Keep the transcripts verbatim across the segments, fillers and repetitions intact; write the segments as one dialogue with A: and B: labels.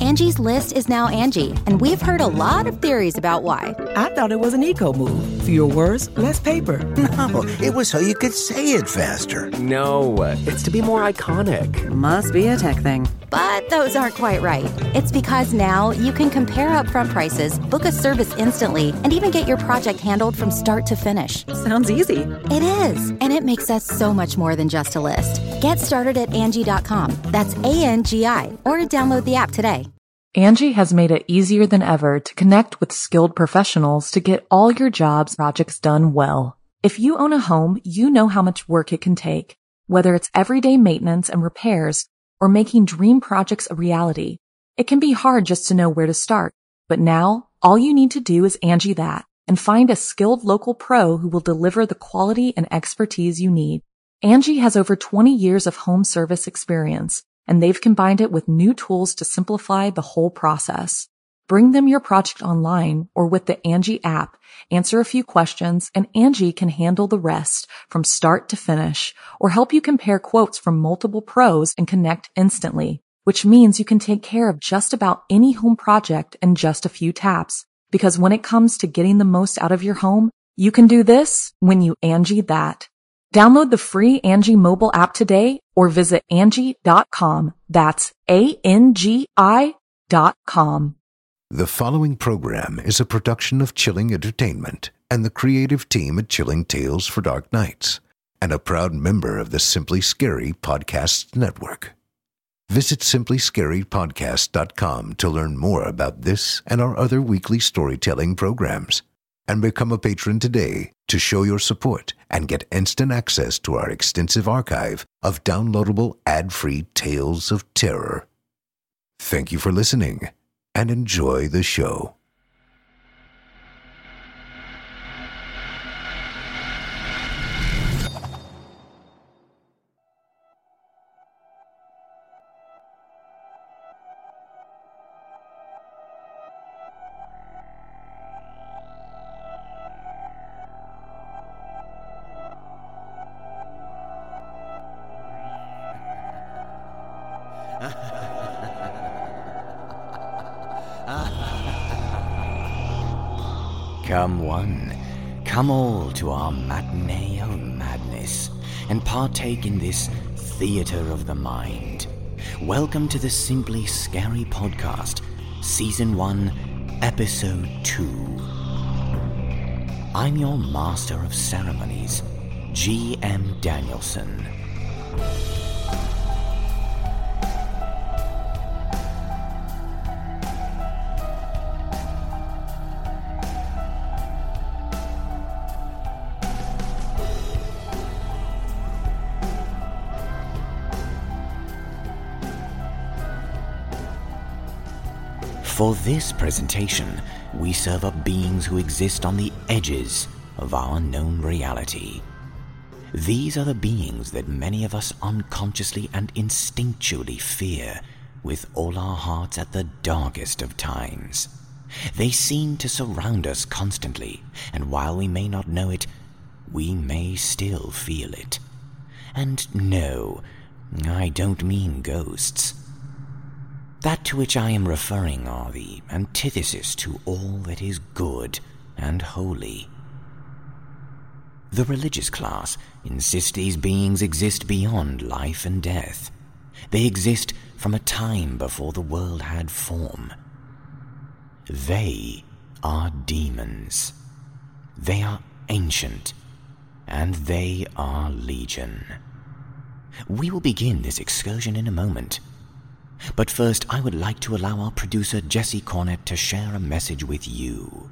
A: Angie's List is now Angie, and we've heard a lot of theories about why.
B: I thought it was an eco move. Fewer words, less paper.
C: No, it was so you could say it faster.
D: No, it's to be more iconic.
E: Must be a tech thing.
A: But those aren't quite right. It's because now you can compare upfront prices, book a service instantly, and even get your project handled from start to finish.
E: Sounds easy.
A: It is, and it makes us so much more than just a list. Get started at Angie dot com. That's A N G I, or download the app today.
F: Angie has made it easier than ever to connect with skilled professionals to get all your jobs projects done well. If you own a home, you know how much work it can take, whether it's everyday maintenance and repairs or making dream projects a reality. It can be hard just to know where to start, but now all you need to do is Angie that and find a skilled local pro who will deliver the quality and expertise you need. Angie has over twenty years of home service experience, and they've combined it with new tools to simplify the whole process. Bring them your project online or with the Angie app, answer a few questions, and Angie can handle the rest from start to finish, or help you compare quotes from multiple pros and connect instantly, which means you can take care of just about any home project in just a few taps. Because when it comes to getting the most out of your home, you can do this when you Angie that. Download the free Angie mobile app today or visit Angie dot com. That's A N G I dot com.
C: The following program is a production of Chilling Entertainment and the creative team at Chilling Tales for Dark Nights, and a proud member of the Simply Scary Podcasts Network. Visit simply scary podcast dot com to learn more about this and our other weekly storytelling programs, and become a patron today to show your support and get instant access to our extensive archive of downloadable ad-free tales of terror. Thank you for listening, and enjoy the show.
G: Come one, come all to our matinee of madness, and partake in this theater of the mind. Welcome to the Simply Scary Podcast, Season one, Episode two. I'm your Master of Ceremonies, G M Danielson. For this presentation, we serve up beings who exist on the edges of our known reality. These are the beings that many of us unconsciously and instinctually fear with all our hearts at the darkest of times. They seem to surround us constantly, and while we may not know it, we may still feel it. And no, I don't mean ghosts. That to which I am referring are the antithesis to all that is good and holy. The religious class insist these beings exist beyond life and death. They exist from a time before the world had form. They are demons. They are ancient, and they are legion. We will begin this excursion in a moment. But first, I would like to allow our producer, Jesse Cornett, to share a message with you.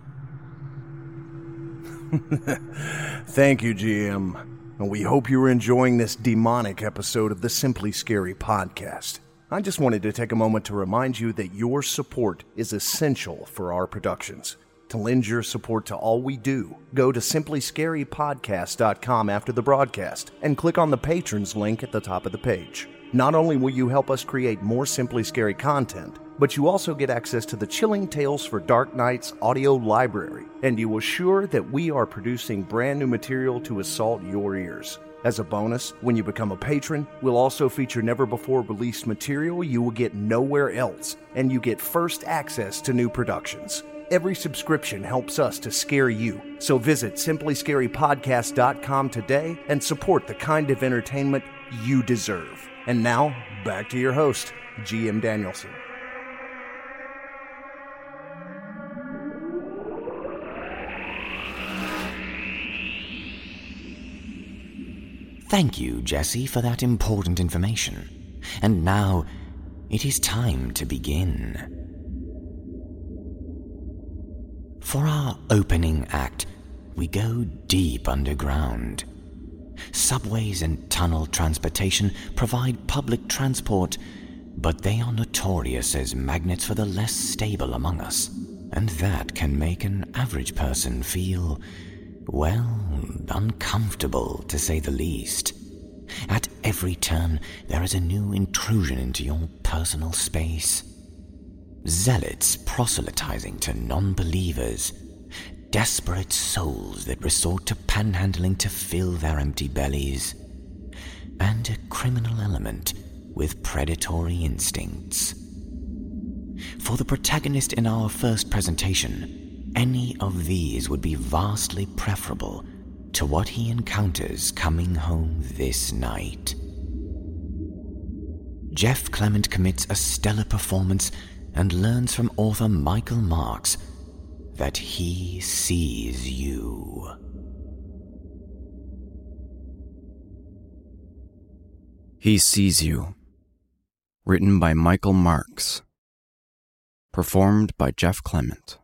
H: Thank you, G M. And we hope you're enjoying this demonic episode of the Simply Scary Podcast. I just wanted to take a moment to remind you that your support is essential for our productions. To lend your support to all we do, go to simply scary podcast dot com after the broadcast and click on the Patrons link at the top of the page. Not only will you help us create more Simply Scary content, but you also get access to the Chilling Tales for Dark Nights audio library, and you will assure that we are producing brand new material to assault your ears. As a bonus, when you become a patron, we'll also feature never-before-released material you will get nowhere else, and you get first access to new productions. Every subscription helps us to scare you, so visit simply scary podcast dot com today and support the kind of entertainment you deserve. And now, back to your host, G M Danielson.
G: Thank you, Jesse, for that important information. And now, it is time to begin. For our opening act, we go deep underground. Subways and tunnel transportation provide public transport, but they are notorious as magnets for the less stable among us, and that can make an average person feel, well, uncomfortable, to say the least. At every turn, there is a new intrusion into your personal space. Zealots proselytizing to non-believers, desperate souls that resort to panhandling to fill their empty bellies, and a criminal element with predatory instincts. For the protagonist in our first presentation, any of these would be vastly preferable to what he encounters coming home this night. Jeff Clement commits a stellar performance and learns from author Michael Marks that he sees you.
E: He Sees You. Written by Michael Marks. Performed by Jeff Clement.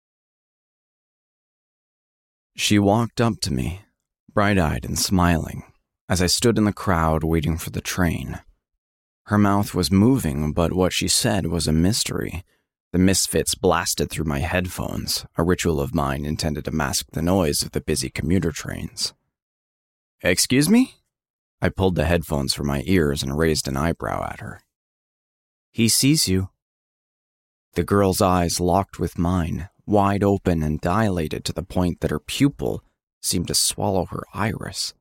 E: She walked up to me, bright-eyed and smiling, as I stood in the crowd waiting for the train. Her mouth was moving, but what she said was a mystery. The misfits blasted through my headphones, a ritual of mine intended to mask the noise of the busy commuter trains. "Excuse me?" I pulled the headphones from my ears and raised an eyebrow at her. "He sees you." The girl's eyes locked with mine, wide open and dilated to the point that her pupil seemed to swallow her iris.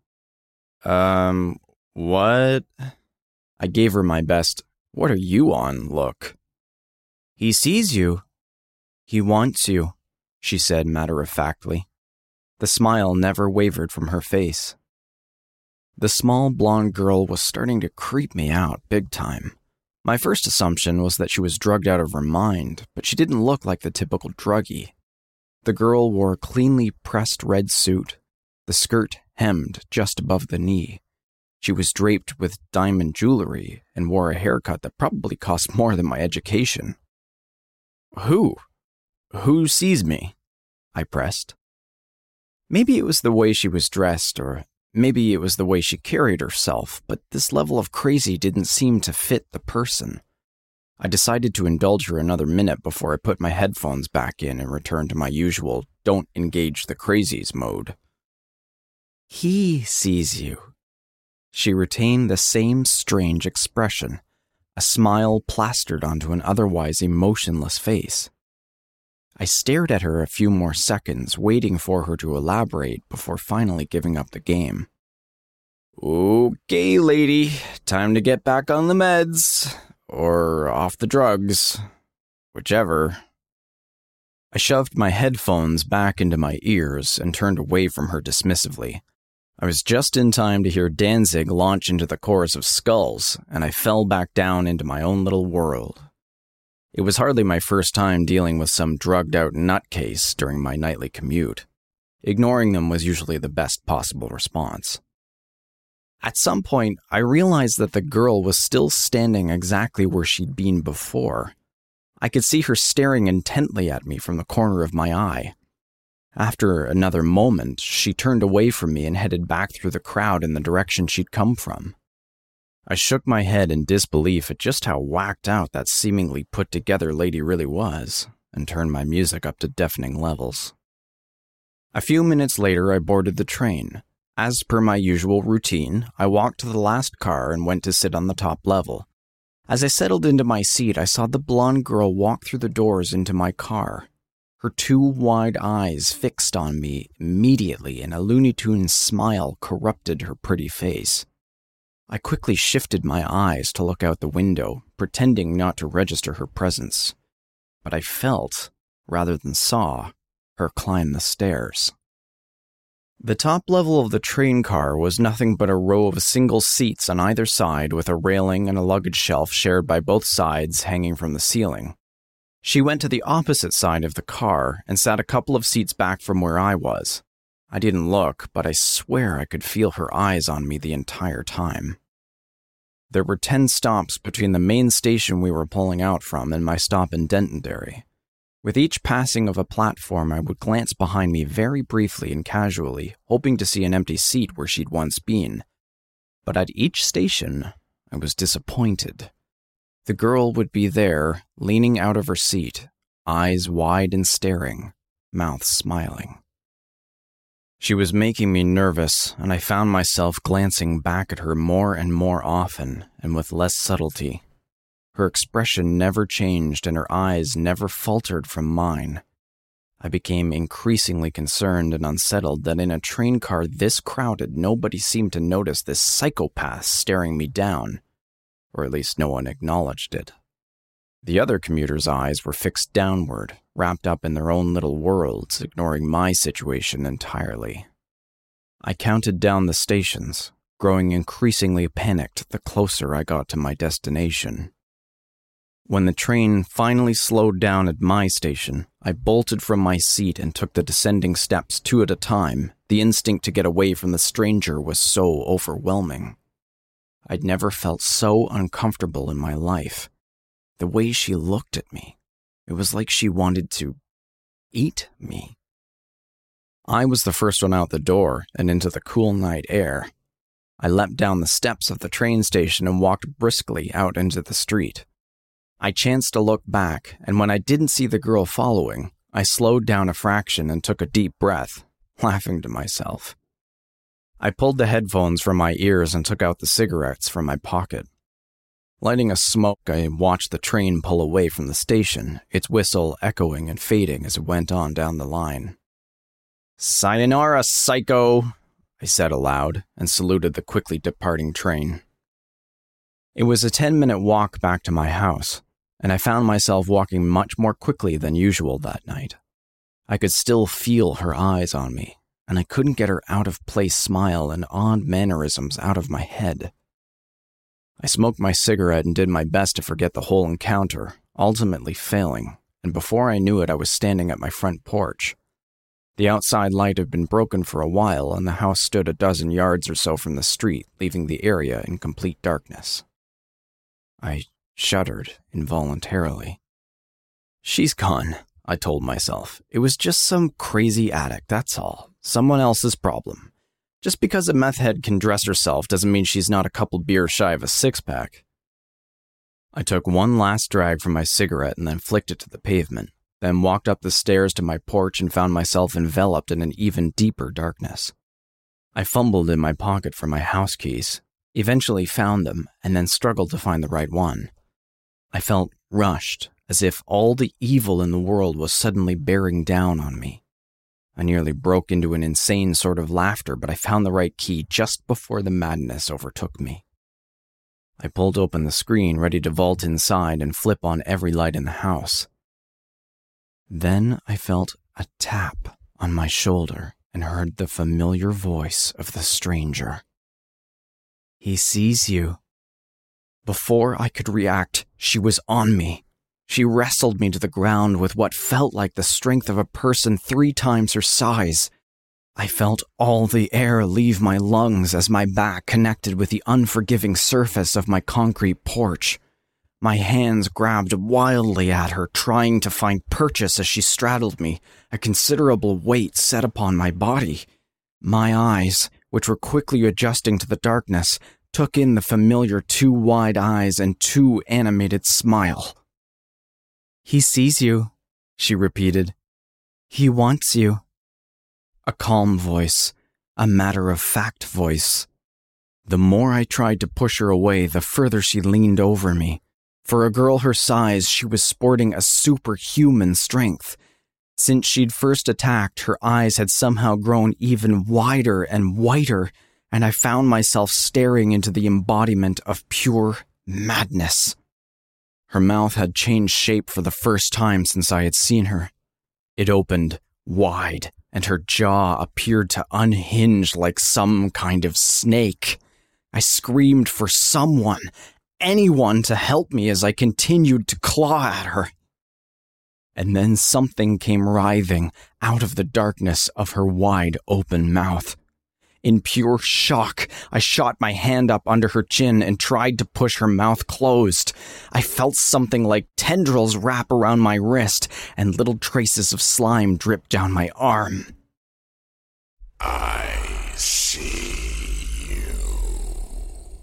E: Um, what? I gave her my best, "What are you on?" look. "He sees you. He wants you," she said matter-of-factly. The smile never wavered from her face. The small blonde girl was starting to creep me out big time. My first assumption was that she was drugged out of her mind, but she didn't look like the typical druggie. The girl wore a cleanly pressed red suit, the skirt hemmed just above the knee. She was draped with diamond jewelry and wore a haircut that probably cost more than my education. Who? Who sees me? I pressed. Maybe it was the way she was dressed, or maybe it was the way she carried herself, but this level of crazy didn't seem to fit the person. I decided to indulge her another minute before I put my headphones back in and returned to my usual don't engage the crazies mode. He sees you. She retained the same strange expression, a smile plastered onto an otherwise emotionless face. I stared at her a few more seconds, waiting for her to elaborate before finally giving up the game. "Okay, lady, time to get back on the meds, or off the drugs, whichever." I shoved my headphones back into my ears and turned away from her dismissively. I was just in time to hear Danzig launch into the chorus of Skulls, and I fell back down into my own little world. It was hardly my first time dealing with some drugged-out nutcase during my nightly commute. Ignoring them was usually the best possible response. At some point, I realized that the girl was still standing exactly where she'd been before. I could see her staring intently at me from the corner of my eye. After another moment, she turned away from me and headed back through the crowd in the direction she'd come from. I shook my head in disbelief at just how whacked out that seemingly put-together lady really was, and turned my music up to deafening levels. A few minutes later, I boarded the train. As per my usual routine, I walked to the last car and went to sit on the top level. As I settled into my seat, I saw the blonde girl walk through the doors into my car. her two wide eyes fixed on me immediately, and a Looney Tunes smile corrupted her pretty face. I quickly shifted my eyes to look out the window, pretending not to register her presence. But I felt, rather than saw, her climb the stairs. The top level of the train car was nothing but a row of single seats on either side, with a railing and a luggage shelf shared by both sides hanging from the ceiling. She went to the opposite side of the car and sat a couple of seats back from where I was. I didn't look, but I swear I could feel her eyes on me the entire time. There were ten stops between the main station we were pulling out from and my stop in Dentonderry. With each passing of a platform, I would glance behind me very briefly and casually, hoping to see an empty seat where she'd once been. But at each station, I was disappointed. The girl would be there, leaning out of her seat, eyes wide and staring, mouth smiling. She was making me nervous, and I found myself glancing back at her more and more often, and with less subtlety. Her expression never changed, and her eyes never faltered from mine. I became increasingly concerned and unsettled that in a train car this crowded, nobody seemed to notice this psychopath staring me down, or at least no one acknowledged it. The other commuters' eyes were fixed downward, wrapped up in their own little worlds, ignoring my situation entirely. I counted down the stations, growing increasingly panicked the closer I got to my destination. When the train finally slowed down at my station, I bolted from my seat and took the descending steps two at a time. The instinct to get away from the stranger was so overwhelming. I'd never felt so uncomfortable in my life. The way she looked at me, it was like she wanted to eat me. I was the first one out the door and into the cool night air. I leapt down the steps of the train station and walked briskly out into the street. I chanced to look back, and when I didn't see the girl following, I slowed down a fraction and took a deep breath, laughing to myself. I pulled the headphones from my ears and took out the cigarettes from my pocket. Lighting a smoke, I watched the train pull away from the station, its whistle echoing and fading as it went on down the line. "Sayonara, psycho," I said aloud, and saluted the quickly departing train. It was a ten-minute walk back to my house, and I found myself walking much more quickly than usual that night. I could still feel her eyes on me, and I couldn't get her out-of-place smile and odd mannerisms out of my head. I smoked my cigarette and did my best to forget the whole encounter, ultimately failing, and before I knew it, I was standing at my front porch. The outside light had been broken for a while, and the house stood a dozen yards or so from the street, leaving the area in complete darkness. I shuddered involuntarily. "She's gone," I told myself. "It was just some crazy addict, that's all. Someone else's problem. Just because a meth head can dress herself doesn't mean she's not a couple beers shy of a six-pack." I took one last drag from my cigarette and then flicked it to the pavement, then walked up the stairs to my porch and found myself enveloped in an even deeper darkness. I fumbled in my pocket for my house keys, eventually found them, and then struggled to find the right one. I felt rushed, as if all the evil in the world was suddenly bearing down on me. I nearly broke into an insane sort of laughter, but I found the right key just before the madness overtook me. I pulled open the screen, ready to vault inside and flip on every light in the house. Then I felt a tap on my shoulder and heard the familiar voice of the stranger. "He sees you." Before I could react, she was on me. She wrestled me to the ground with what felt like the strength of a person three times her size. I felt all the air leave my lungs as my back connected with the unforgiving surface of my concrete porch. My hands grabbed wildly at her, trying to find purchase as she straddled me, a considerable weight set upon my body. My eyes, which were quickly adjusting to the darkness, took in the familiar two wide eyes and two animated smile. "He sees you," she repeated. "He wants you." A calm voice, a matter-of-fact voice. The more I tried to push her away, the further she leaned over me. For a girl her size, she was sporting a superhuman strength. Since she'd first attacked, her eyes had somehow grown even wider and whiter, and I found myself staring into the embodiment of pure madness. Her mouth had changed shape for the first time since I had seen her. It opened wide, and her jaw appeared to unhinge like some kind of snake. I screamed for someone, anyone, to help me as I continued to claw at her. And then something came writhing out of the darkness of her wide open mouth. In pure shock, I shot my hand up under her chin and tried to push her mouth closed. I felt something like tendrils wrap around my wrist, and little traces of slime drip down my arm.
I: I see you.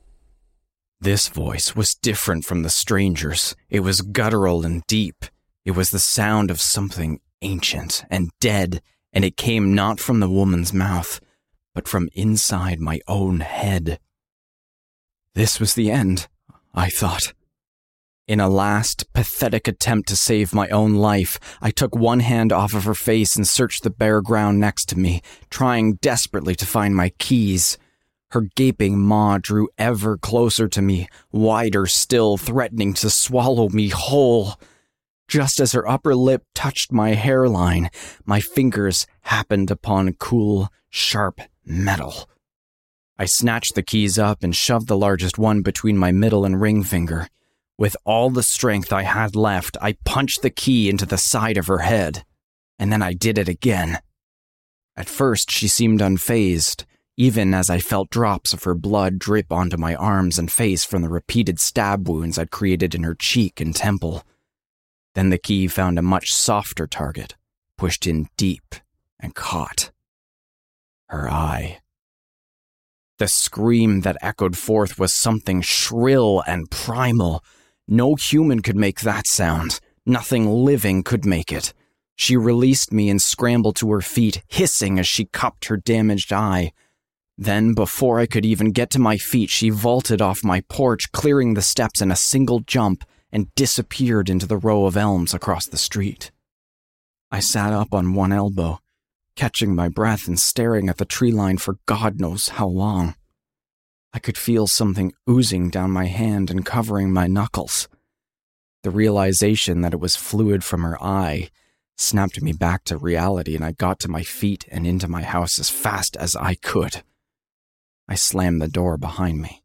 E: This voice was different from the stranger's. It was guttural and deep. It was the sound of something ancient and dead, and it came not from the woman's mouth, but from inside my own head. This was the end, I thought. In a last, pathetic attempt to save my own life, I took one hand off of her face and searched the bare ground next to me, trying desperately to find my keys. Her gaping maw drew ever closer to me, wider still, threatening to swallow me whole. Just as her upper lip touched my hairline, my fingers happened upon cool, sharp metal. I snatched the keys up and shoved the largest one between my middle and ring finger. With all the strength I had left, I punched the key into the side of her head, and then I did it again. At first, she seemed unfazed, even as I felt drops of her blood drip onto my arms and face from the repeated stab wounds I'd created in her cheek and temple. Then the key found a much softer target, pushed in deep, and caught her eye. The scream that echoed forth was something shrill and primal. No human could make that sound. Nothing living could make it. She released me and scrambled to her feet, hissing as she cupped her damaged eye. Then, before I could even get to my feet, she vaulted off my porch, clearing the steps in a single jump, and disappeared into the row of elms across the street. I sat up on one elbow, catching my breath and staring at the tree line for God knows how long. I could feel something oozing down my hand and covering my knuckles. The realization that it was fluid from her eye snapped me back to reality, and I got to my feet and into my house as fast as I could. I slammed the door behind me.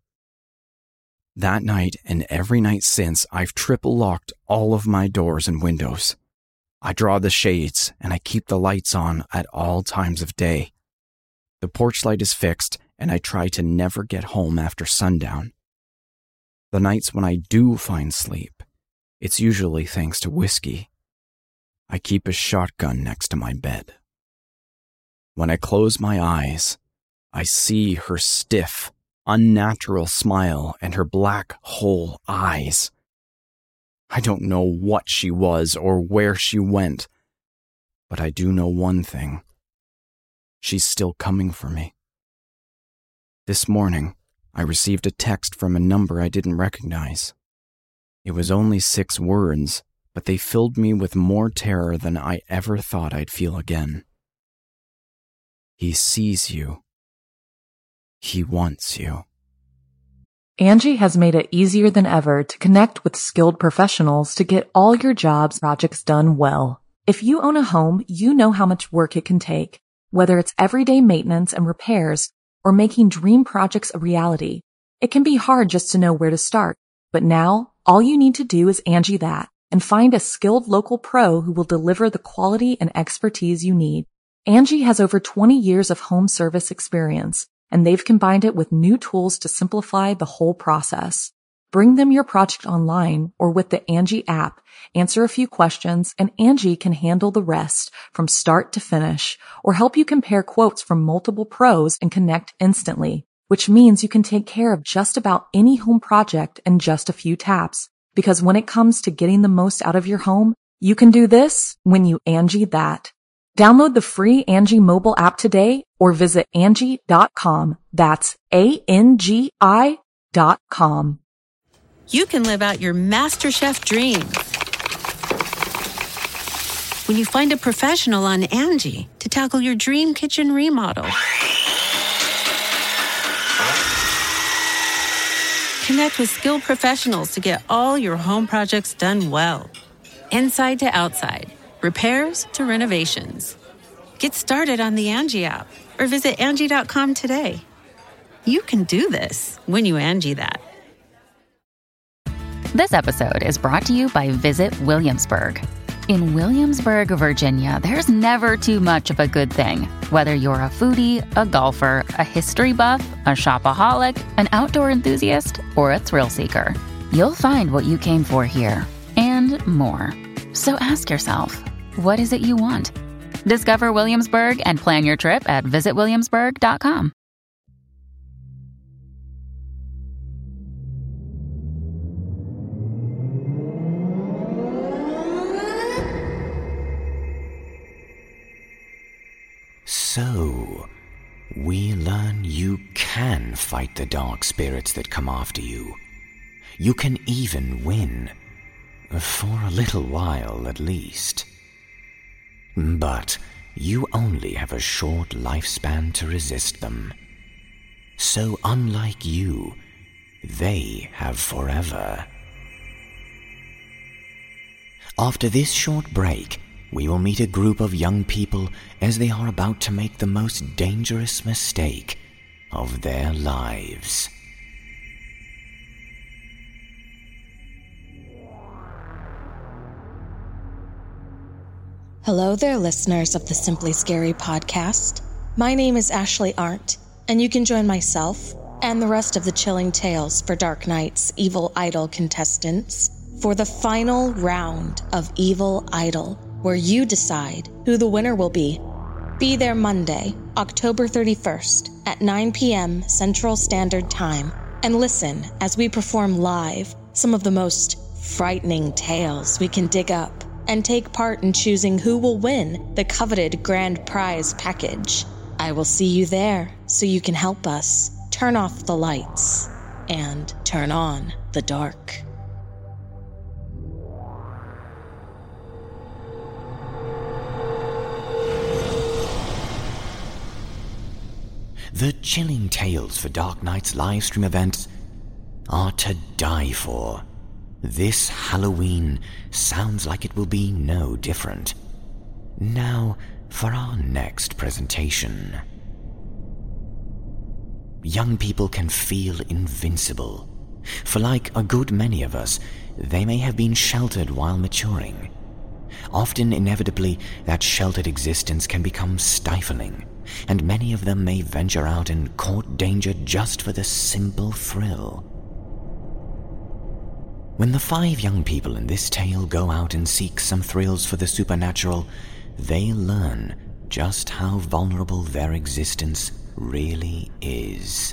E: That night and every night since, I've triple-locked all of my doors and windows. I draw the shades, and I keep the lights on at all times of day. The porch light is fixed, and I try to never get home after sundown. The nights when I do find sleep, it's usually thanks to whiskey. I keep a shotgun next to my bed. When I close my eyes, I see her stiff, unnatural smile and her black hole eyes. I don't know what she was or where she went, but I do know one thing. She's still coming for me. This morning, I received a text from a number I didn't recognize. It was only six words, but they filled me with more terror than I ever thought I'd feel again. He sees you. He wants you.
F: Angie has made it easier than ever to connect with skilled professionals to get all your jobs projects done well. If you own a home, you know how much work it can take, whether it's everyday maintenance and repairs or making dream projects a reality. It can be hard just to know where to start, but now all you need to do is Angie that and find a skilled local pro who will deliver the quality and expertise you need. Angie has over twenty years of home service experience, and they've combined it with new tools to simplify the whole process. Bring them your project online or with the Angie app, answer a few questions, and Angie can handle the rest from start to finish, or help you compare quotes from multiple pros and connect instantly, which means you can take care of just about any home project in just a few taps. Because when it comes to getting the most out of your home, you can do this when you Angie that. Download the free Angie mobile app today or visit Angie dot com. That's A N G I dot com.
J: You can live out your MasterChef dreams when you find a professional on Angie to tackle your dream kitchen remodel. Connect with skilled professionals to get all your home projects done well. Inside to outside, repairs to renovations. Get started on the Angie app or visit Angie dot com today. You can do this when you Angie that.
K: This episode is brought to you by Visit Williamsburg. In Williamsburg, Virginia, there's never too much of a good thing. Whether you're a foodie, a golfer, a history buff, a shopaholic, an outdoor enthusiast, or a thrill seeker, you'll find what you came for here and more. So ask yourself, what is it you want? Discover Williamsburg and plan your trip at visit williamsburg dot com.
G: So, we learn you can fight the dark spirits that come after you. You can even win. For a little while, at least. But you only have a short lifespan to resist them. So unlike you, they have forever. After this short break, we will meet a group of young people as they are about to make the most dangerous mistake of their lives.
L: Hello there, listeners of the Simply Scary podcast. My name is Ashley Arndt, and you can join myself and the rest of the Chilling Tales for Dark Knight's Evil Idol contestants for the final round of Evil Idol, where you decide who the winner will be. Be there Monday, October thirty-first at nine p.m. Central Standard Time, and listen as we perform live some of the most frightening tales we can dig up, and take part in choosing who will win the coveted grand prize package. I will see you there so you can help us turn off the lights and turn on the dark.
G: The Chilling Tales for Dark Knight's livestream events are to die for. This Halloween sounds like it will be no different. Now, for our next presentation. Young people can feel invincible, for like a good many of us, they may have been sheltered while maturing. Often, inevitably, that sheltered existence can become stifling, and many of them may venture out and court danger just for the simple thrill. When the five young people in this tale go out and seek some thrills for the supernatural, they learn just how vulnerable their existence really is.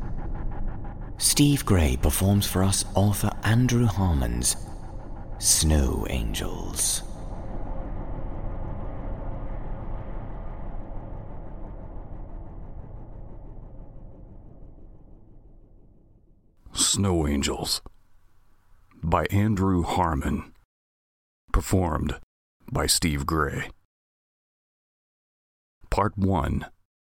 G: Steve Gray performs for us author Andrew Harmon's Snow Angels.
M: Snow Angels by Andrew Harmon, performed by Steve Gray. Part one.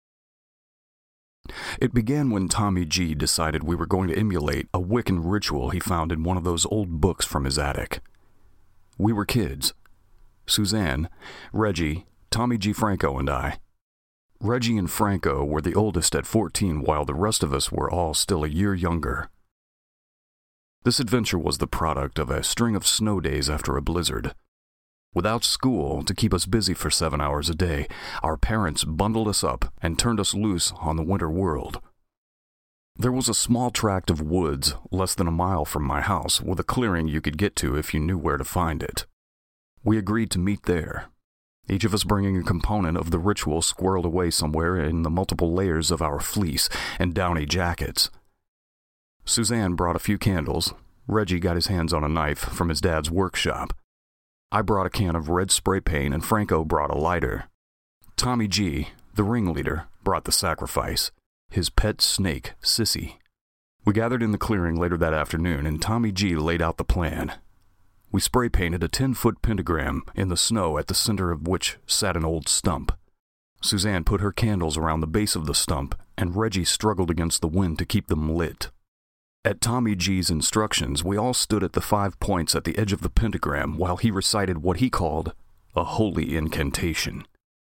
M: It began when Tommy G decided we were going to emulate a Wiccan ritual he found in one of those old books from his attic. We were kids. Suzanne, Reggie, Tommy G. Franco, and I. Reggie and Franco were the oldest at fourteen, while the rest of us were all still a year younger. This adventure was the product of a string of snow days after a blizzard. Without school to keep us busy for seven hours a day, our parents bundled us up and turned us loose on the winter world. There was a small tract of woods less than a mile from my house, with a clearing you could get to if you knew where to find it. We agreed to meet there, each of us bringing a component of the ritual squirreled away somewhere in the multiple layers of our fleece and downy jackets. Suzanne brought a few candles. Reggie got his hands on a knife from his dad's workshop. I brought a can of red spray paint, and Franco brought a lighter. Tommy G, the ringleader, brought the sacrifice, his pet snake, Sissy. We gathered in the clearing later that afternoon, and Tommy G laid out the plan. we spray-painted a ten-foot pentagram in the snow at the center of which sat an old stump. Suzanne put her candles around the base of the stump, and Reggie struggled against the wind to keep them lit. At Tommy G's instructions, we all stood at the five points at the edge of the pentagram while he recited what he called a holy incantation.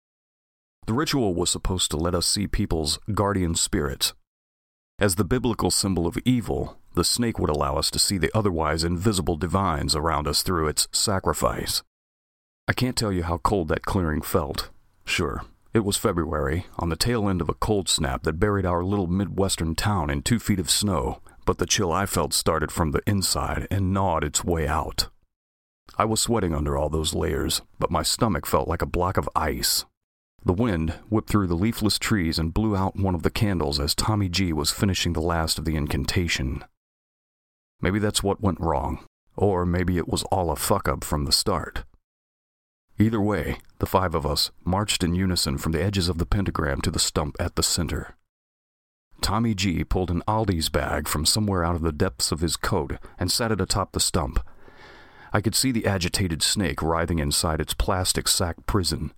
M: The ritual was supposed to let us see people's guardian spirits. As the biblical symbol of evil, the snake would allow us to see the otherwise invisible divines around us through its sacrifice. I can't tell you how cold that clearing felt. Sure, it was February, on the tail end of a cold snap that buried our little Midwestern town in two feet of snow, but the chill I felt started from the inside and gnawed its way out. I was sweating under all those layers, but my stomach felt like a block of ice. The wind whipped through the leafless trees and blew out one of the candles as Tommy G was finishing the last of the incantation. Maybe that's what went wrong, or maybe it was all a fuck-up from the start. Either way, the five of us marched in unison from the edges of the pentagram to the stump at the center. Tommy G pulled an Aldi's bag from somewhere out of the depths of his coat and sat it atop the stump. I could see the agitated snake writhing inside its plastic sack prison.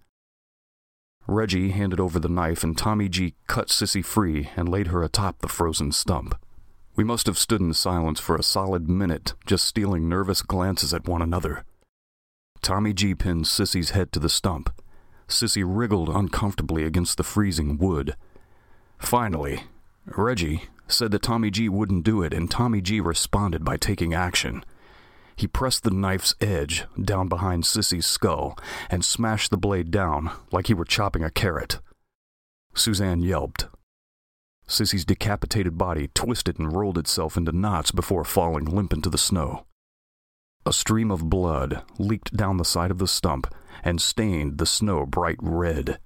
M: Reggie handed over the knife and Tommy G cut Sissy free and laid her atop the frozen stump. We must have stood in silence for a solid minute, just stealing nervous glances at one another. Tommy G pinned Sissy's head to the stump. Sissy wriggled uncomfortably against the freezing wood. Finally, Reggie said that Tommy G wouldn't do it, and Tommy G responded by taking action. He pressed the knife's edge down behind Sissy's skull and smashed the blade down like he were chopping a carrot. Suzanne yelped. Sissy's decapitated body twisted and rolled itself into knots before falling limp into the snow. A stream of blood leaked down the side of the stump and stained the snow bright red.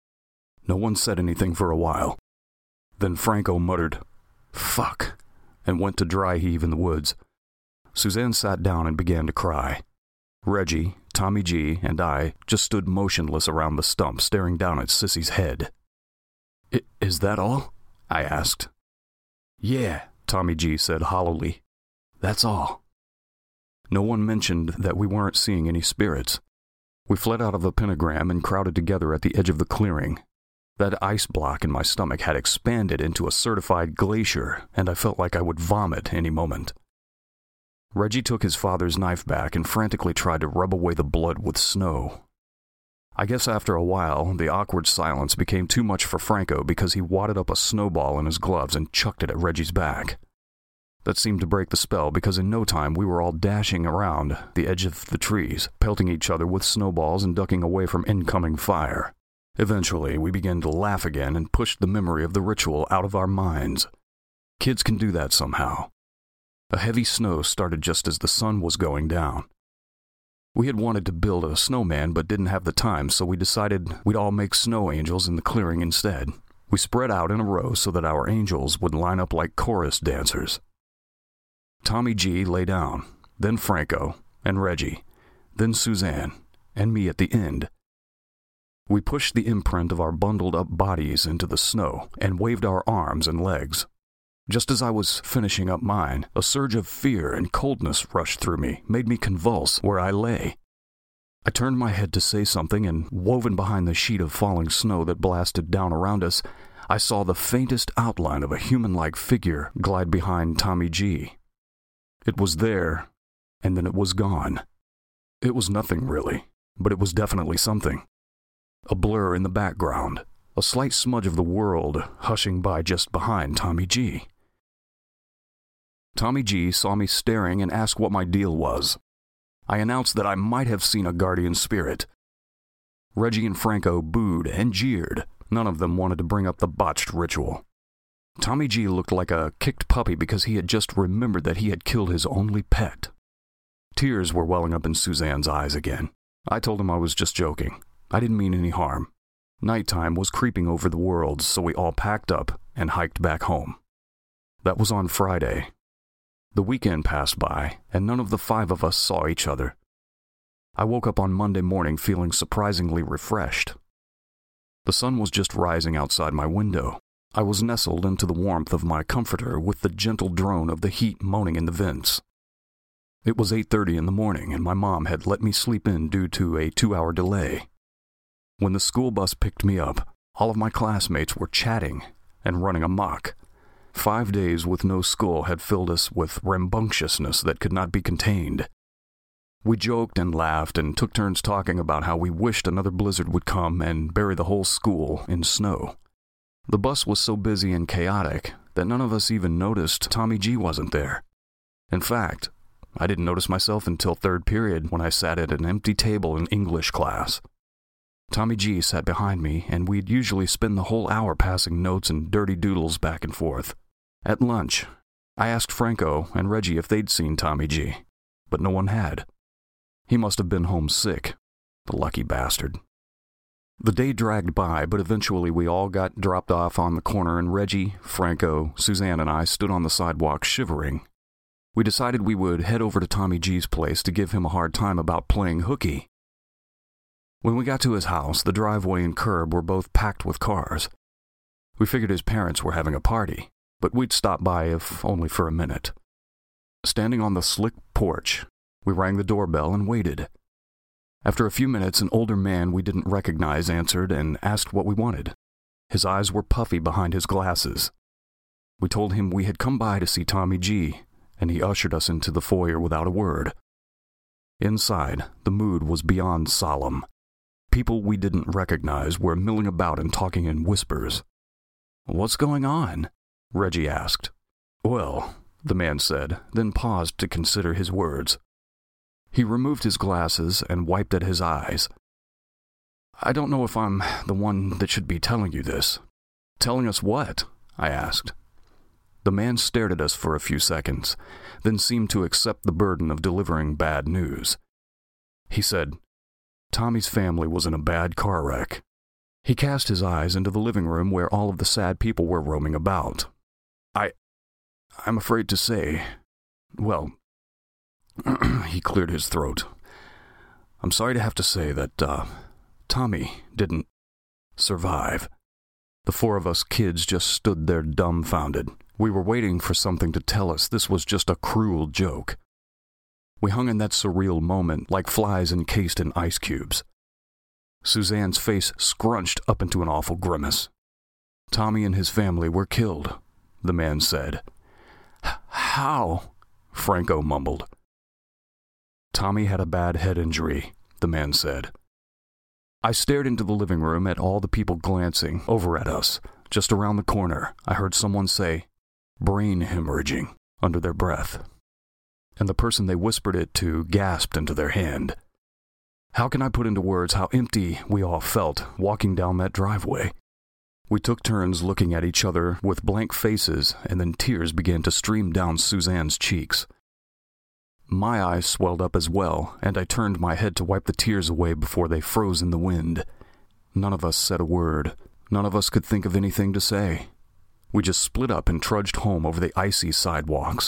M: No one said anything for a while. Then Franco muttered, "Fuck," and went to dry heave in the woods. Suzanne sat down and began to cry. Reggie, Tommy G, and I just stood motionless around the stump, staring down at Sissy's head. I- is that all? I asked. Yeah, Tommy G said hollowly. That's all. No one mentioned that we weren't seeing any spirits. We fled out of the pentagram and crowded together at the edge of the clearing. That ice block in my stomach had expanded into a certified glacier, and I felt like I would vomit any moment. Reggie took his father's knife back and frantically tried to rub away the blood with snow. I guess after a while, the awkward silence became too much for Franco because he wadded up a snowball in his gloves and chucked it at Reggie's back. That seemed to break the spell because in no time we were all dashing around the edge of the trees, pelting each other with snowballs and ducking away from incoming fire. Eventually, we began to laugh again and pushed the memory of the ritual out of our minds. Kids can do that somehow. A heavy snow started just as the sun was going down. We had wanted to build a snowman but didn't have the time, so we decided we'd all make snow angels in the clearing instead. We spread out in a row so that our angels would line up like chorus dancers. Tommy G lay down, then Franco, and Reggie, then Suzanne, and me at the end. We pushed the imprint of our bundled-up bodies into the snow and waved our arms and legs. Just as I was finishing up mine, a surge of fear and coldness rushed through me, made me convulse where I lay. I turned my head to say something, and woven behind the sheet of falling snow that blasted down around us, I saw the faintest outline of a human-like figure glide behind Tommy G. It was there, and then it was gone. It was nothing, really, but it was definitely something. A blur in the background, a slight smudge of the world hushing by just behind Tommy G. Tommy G saw me staring and asked what my deal was. I announced that I might have seen a guardian spirit. Reggie and Franco booed and jeered. None of them wanted to bring up the botched ritual. Tommy G looked like a kicked puppy because he had just remembered that he had killed his only pet. Tears were welling up in Suzanne's eyes again. I told him I was just joking. I didn't mean any harm. Nighttime was creeping over the world, so we all packed up and hiked back home. That was on Friday. The weekend passed by, and none of the five of us saw each other. I woke up on Monday morning feeling surprisingly refreshed. The sun was just rising outside my window. I was nestled into the warmth of my comforter with the gentle drone of the heat moaning in the vents. It was eight thirty in the morning, and my mom had let me sleep in due to a two-hour delay. When the school bus picked me up, all of my classmates were chatting and running amok. Five days with no school had filled us with rambunctiousness that could not be contained. We joked and laughed and took turns talking about how we wished another blizzard would come and bury the whole school in snow. The bus was so busy and chaotic that none of us even noticed Tommy G wasn't there. In fact, I didn't notice myself until third period when I sat at an empty table in English class. Tommy G sat behind me, and we'd usually spend the whole hour passing notes and dirty doodles back and forth. At lunch, I asked Franco and Reggie if they'd seen Tommy G, but no one had. He must have been homesick, the lucky bastard. The day dragged by, but eventually we all got dropped off on the corner, and Reggie, Franco, Suzanne, and I stood on the sidewalk shivering. We decided we would head over to Tommy G's place to give him a hard time about playing hooky. When we got to his house, the driveway and curb were both packed with cars. We figured his parents were having a party, but we'd stop by if only for a minute. Standing on the slick porch, we rang the doorbell and waited. After a few minutes, an older man we didn't recognize answered and asked what we wanted. His eyes were puffy behind his glasses. We told him we had come by to see Tommy G, and he ushered us into the foyer without a word. Inside, the mood was beyond solemn. People we didn't recognize were milling about and talking in whispers. "What's going on?" Reggie asked. "Well," the man said, then paused to consider his words. He removed his glasses and wiped at his eyes. "I don't know if I'm the one that should be telling you this." "Telling us what?" I asked. The man stared at us for a few seconds, then seemed to accept the burden of delivering bad news. He said, "Tommy's family was in a bad car wreck." He cast his eyes into the living room where all of the sad people were roaming about. I... I'm afraid to say... Well... He cleared his throat. "I'm sorry to have to say that, uh, Tommy didn't survive." The four of us kids just stood there dumbfounded. We were waiting for something to tell us this was just a cruel joke. We hung in that surreal moment like flies encased in ice cubes. Suzanne's face scrunched up into an awful grimace. "Tommy and his family were killed," the man said. "How?" Franco mumbled. "Tommy had a bad head injury," the man said. I stared into the living room at all the people glancing over at us. Just around the corner, I heard someone say, "brain hemorrhaging," under their breath. And the person they whispered it to gasped into their hand. How can I put into words how empty we all felt walking down that driveway? We took turns looking at each other with blank faces, and then tears began to stream down Suzanne's cheeks. My eyes swelled up as well, and I turned my head to wipe the tears away before they froze in the wind. None of us said a word. None of us could think of anything to say. We just split up and trudged home over the icy sidewalks.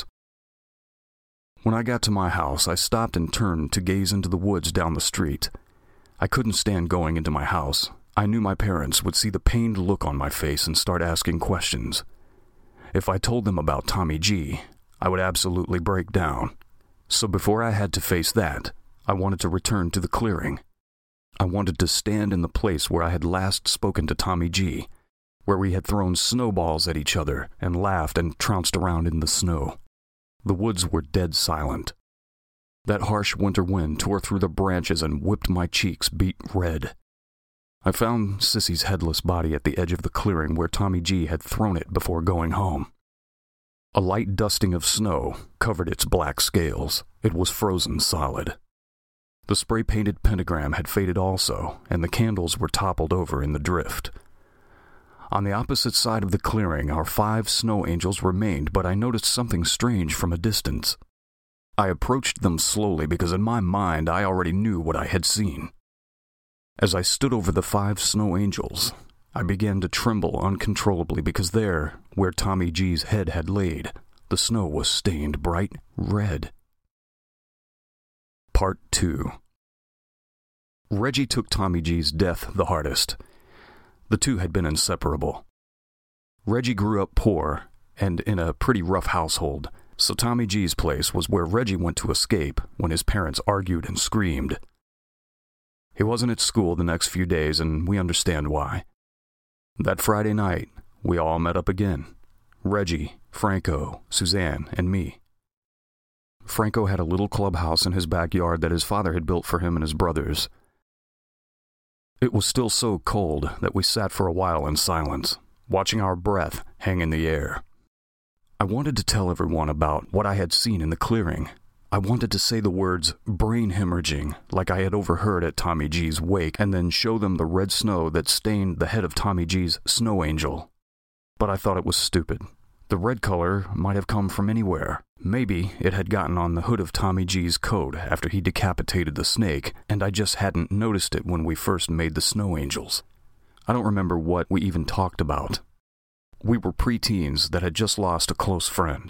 M: When I got to my house, I stopped and turned to gaze into the woods down the street. I couldn't stand going into my house. I knew my parents would see the pained look on my face and start asking questions. If I told them about Tommy G, I would absolutely break down. So before I had to face that, I wanted to return to the clearing. I wanted to stand in the place where I had last spoken to Tommy G, where we had thrown snowballs at each other and laughed and trounced around in the snow. The woods were dead silent. That harsh winter wind tore through the branches and whipped my cheeks beet red. I found Sissy's headless body at the edge of the clearing where Tommy G had thrown it before going home. A light dusting of snow covered its black scales. It was frozen solid. The spray-painted pentagram had faded also, and the candles were toppled over in the drift. On the opposite side of the clearing, our five snow angels remained, but I noticed something strange from a distance. I approached them slowly because in my mind I already knew what I had seen. As I stood over the five snow angels, I began to tremble uncontrollably because there, where Tommy G's head had laid, the snow was stained bright red. Part two. Reggie took Tommy G's death the hardest. The two had been inseparable. Reggie grew up poor and in a pretty rough household, So Tommy G's place was where Reggie went to escape when his parents argued and screamed. He wasn't at school the next few days, and we understand why. That Friday night, we all met up again. Reggie, Franco, Suzanne, and me. Franco had a little clubhouse in his backyard that his father had built for him and his brothers. It was still so cold that we sat for a while in silence, watching our breath hang in the air. I wanted to tell everyone about what I had seen in the clearing. I wanted to say the words brain hemorrhaging like I had overheard at Tommy G's wake, and then show them the red snow that stained the head of Tommy G's snow angel. But I thought it was stupid. The red color might have come from anywhere. Maybe it had gotten on the hood of Tommy G's coat after he decapitated the snake, and I just hadn't noticed it when we first made the snow angels. I don't remember what we even talked about. We were preteens that had just lost a close friend.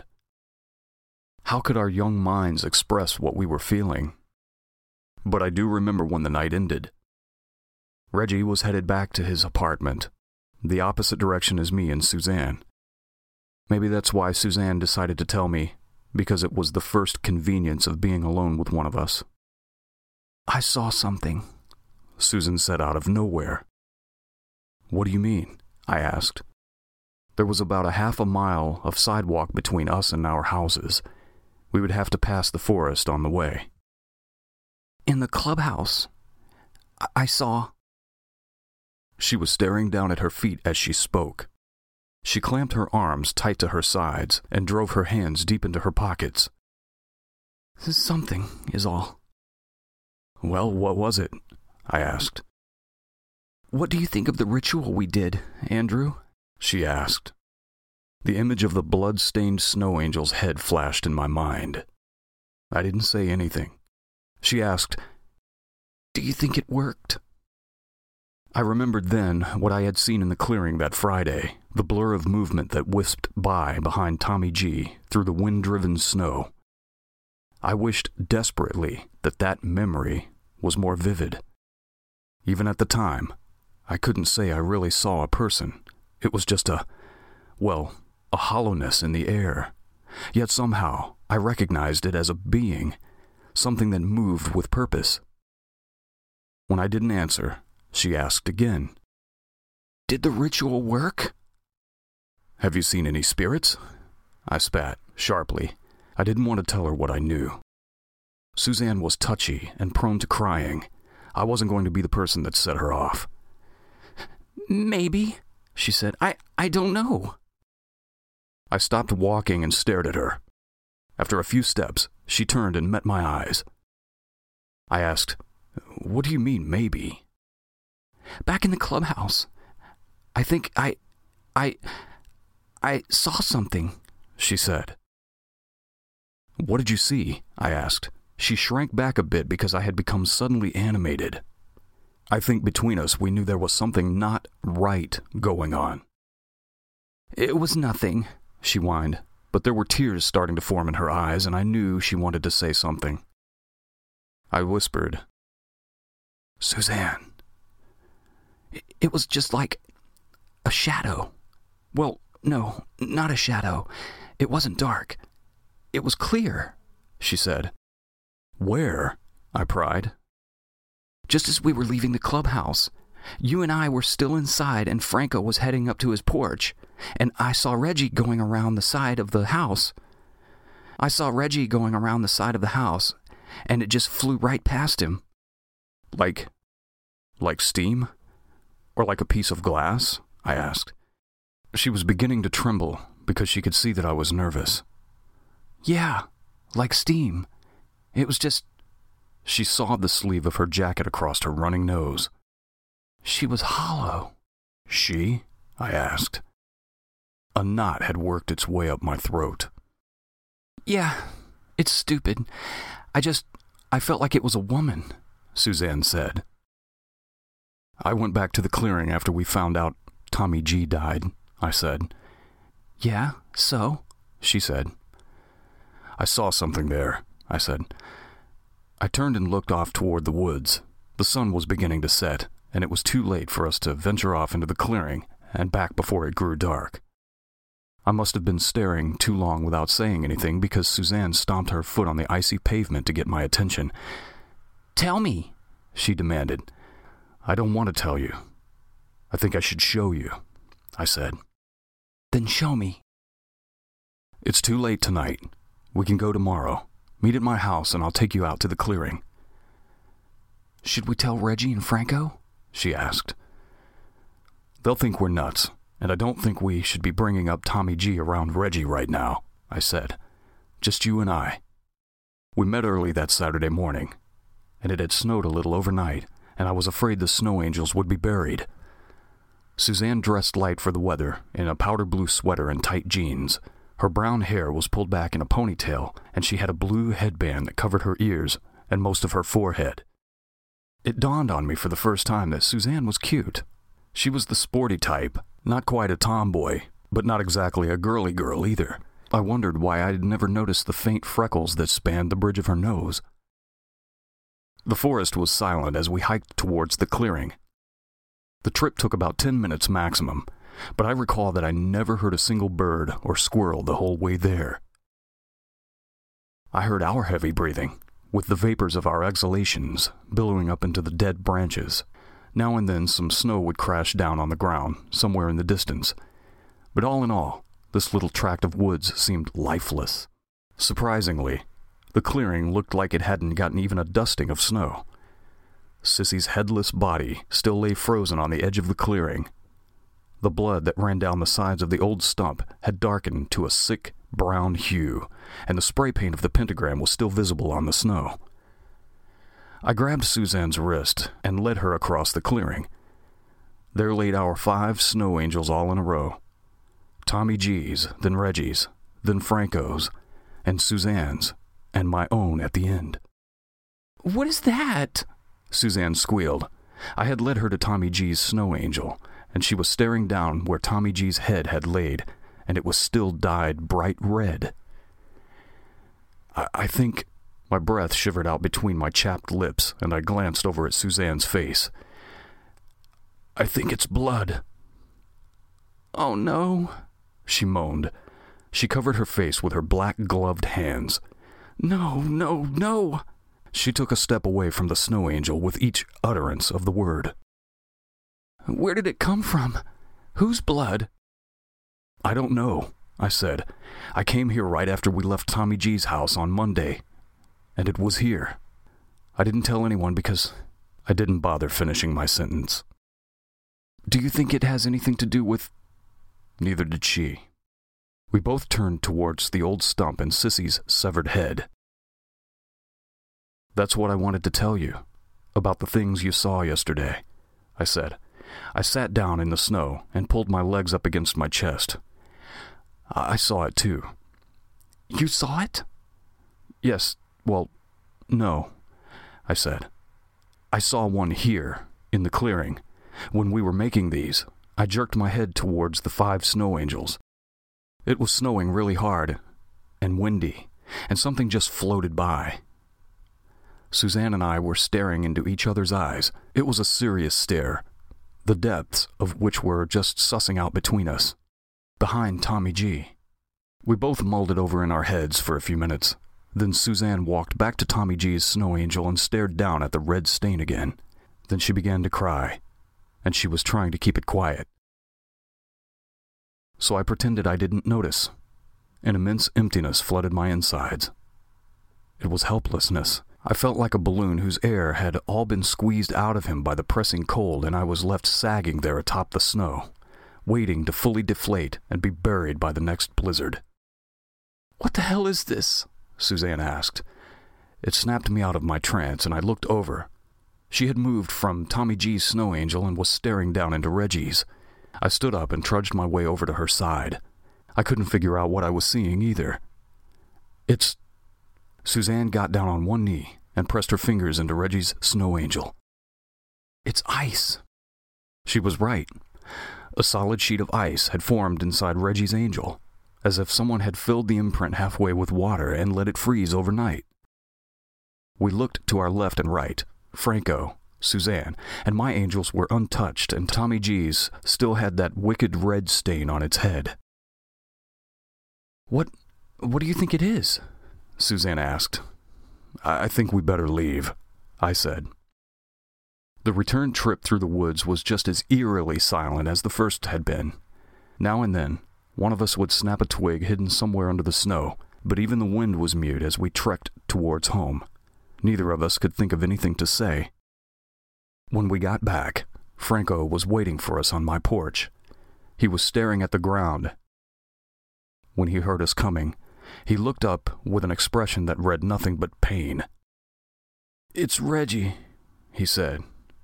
M: How could our young minds express what we were feeling? But I do remember when the night ended. Reggie was headed back to his apartment, the opposite direction as me and Suzanne. Maybe that's why Suzanne decided to tell me, because it was the first convenience of being alone with one of us. "I saw something," Susan said out of nowhere. "What do you mean?" I asked. There was about a half a mile of sidewalk between us and our houses. We would have to pass the forest on the way. "In the clubhouse. I, I saw..." She was staring down at her feet as she spoke. She clamped her arms tight to her sides and drove her hands deep into her pockets. "Something is all." "Well, what was it?" I asked. "What do you think of the ritual we did, Andrew?" she asked. The image of the blood-stained snow angel's head flashed in my mind. I didn't say anything. She asked, "Do you think it worked?" I remembered then what I had seen in the clearing that Friday, the blur of movement that wisped by behind Tommy G through the wind-driven snow. I wished desperately that that memory was more vivid. Even at the time, I couldn't say I really saw a person. It was just a, well, a hollowness in the air. Yet somehow I recognized it as a being, something that moved with purpose. When I didn't answer, she asked again, "Did the ritual work?" "Have you seen any spirits?" I spat, sharply. I didn't want to tell her what I knew. Suzanne was touchy and prone to crying. I wasn't going to be the person that set her off. "Maybe," she said. I, I don't know." I stopped walking and stared at her. After a few steps, she turned and met my eyes. I asked, "What do you mean, maybe?" "Back in the clubhouse. I think I... I... I saw something," she said. "What did you see?" I asked. She shrank back a bit because I had become suddenly animated. I think between us we knew there was something not right going on. "It was nothing," she whined, but there were tears starting to form in her eyes, and I knew she wanted to say something. I whispered, "Suzanne." It was just like a shadow. Well, no, not a shadow. It wasn't dark. It was clear," she said. "Where?" I pried. "Just as we were leaving the clubhouse. You and I were still inside, and Franco was heading up to his porch, and I saw Reggie going around the side of the house. I saw Reggie going around the side of the house, and it just flew right past him." Like, like steam? Or like a piece of glass? I asked. She was beginning to tremble because she could see that I was nervous. "Yeah, like steam. It was just..." She sawed the sleeve of her jacket across her running nose. "She was hollow." "She?" I asked. A knot had worked its way up my throat. "Yeah, it's stupid. I just... I felt like it was a woman," Suzanne said. "I went back to the clearing after we found out Tommy G died," I said. "Yeah, so?" she said. "I saw something there," I said. I turned and looked off toward the woods. The sun was beginning to set, and it was too late for us to venture off into the clearing and back before it grew dark. I must have been staring too long without saying anything because Suzanne stomped her foot on the icy pavement to get my attention. "Tell me," she demanded. "I don't want to tell you. I think I should show you," I said. "Then show me." "It's too late tonight. We can go tomorrow. Meet at my house and I'll take you out to the clearing." "Should we tell Reggie and Franco?" she asked. "They'll think we're nuts, and I don't think we should be bringing up Tommy G around Reggie right now," I said. "Just you and I." We met early that Saturday morning, and it had snowed a little overnight, and I was afraid the snow angels would be buried. Suzanne dressed light for the weather in a powder blue sweater and tight jeans. Her brown hair was pulled back in a ponytail, and she had a blue headband that covered her ears and most of her forehead. It dawned on me for the first time that Suzanne was cute. She was the sporty type, not quite a tomboy, but not exactly a girly girl either. I wondered why I had never noticed the faint freckles that spanned the bridge of her nose. The forest was silent as we hiked towards the clearing. The trip took about ten minutes maximum, but I recall that I never heard a single bird or squirrel the whole way there. I heard our heavy breathing, with the vapors of our exhalations billowing up into the dead branches. Now and then some snow would crash down on the ground, somewhere in the distance. But all in all, this little tract of woods seemed lifeless. Surprisingly, the clearing looked like it hadn't gotten even a dusting of snow. Sissy's headless body still lay frozen on the edge of the clearing. The blood that ran down the sides of the old stump had darkened to a sick brown hue, and the spray paint of the pentagram was still visible on the snow. I grabbed Suzanne's wrist and led her across the clearing. There laid our five snow angels all in a row. Tommy G's, then Reggie's, then Franco's, and Suzanne's, and my own at the end. "What is that?" Suzanne squealed. I had led her to Tommy G's snow angel, and she was staring down where Tommy G's head had laid, and it was still dyed bright red. I, I think... My breath shivered out between my chapped lips, and I glanced over at Suzanne's face. "I think it's blood." "Oh, no," she moaned. She covered her face with her black gloved hands. "No, no, no." She took a step away from the snow angel with each utterance of the word. "Where did it come from? Whose blood?" "I don't know," I said. "I came here right after we left Tommy G's house on Monday, and it was here. I didn't tell anyone because I didn't bother finishing my sentence." "Do you think it has anything to do with—" Neither did she. We both turned towards the old stump and Sissy's severed head. "That's what I wanted to tell you, about the things you saw yesterday," I said. I sat down in the snow and pulled my legs up against my chest. I saw it too. "You saw it?" "Yes, well, no," I said. "I saw one here, in the clearing. When we were making these, I jerked my head towards the five snow angels. It was snowing really hard and windy, and something just floated by. Suzanne and I were staring into each other's eyes. It was a serious stare, the depths of which were just sussing out between us, behind Tommy G. We both mulled it over in our heads for a few minutes. Then Suzanne walked back to Tommy G's snow angel and stared down at the red stain again. Then she began to cry, and she was trying to keep it quiet. So I pretended I didn't notice. An immense emptiness flooded my insides. It was helplessness. I felt like a balloon whose air had all been squeezed out of him by the pressing cold, and I was left sagging there atop the snow, waiting to fully deflate and be buried by the next blizzard. "What the hell is this?" Suzanne asked. It snapped me out of my trance, and I looked over. She had moved from Tommy G's snow angel and was staring down into Reggie's. I stood up and trudged my way over to her side. I couldn't figure out what I was seeing either. "It's..." Suzanne got down on one knee and pressed her fingers into Reggie's snow angel. "It's ice." She was right. A solid sheet of ice had formed inside Reggie's angel, as if someone had filled the imprint halfway with water and let it freeze overnight. We looked to our left and right. Franco, Suzanne, and my angels were untouched, and Tommy G's still had that wicked red stain on its head. What, what do you think it is? Suzanne asked. I, I think we better leave, I said. The return trip through the woods was just as eerily silent as the first had been. Now and then, one of us would snap a twig hidden somewhere under the snow, but even the wind was mute as we trekked towards home. Neither of us could think of anything to say. When we got back, Franco was waiting for us on my porch. He was staring at the ground. When he heard us coming, he looked up with an expression that read nothing but pain. "It's Reggie," he said.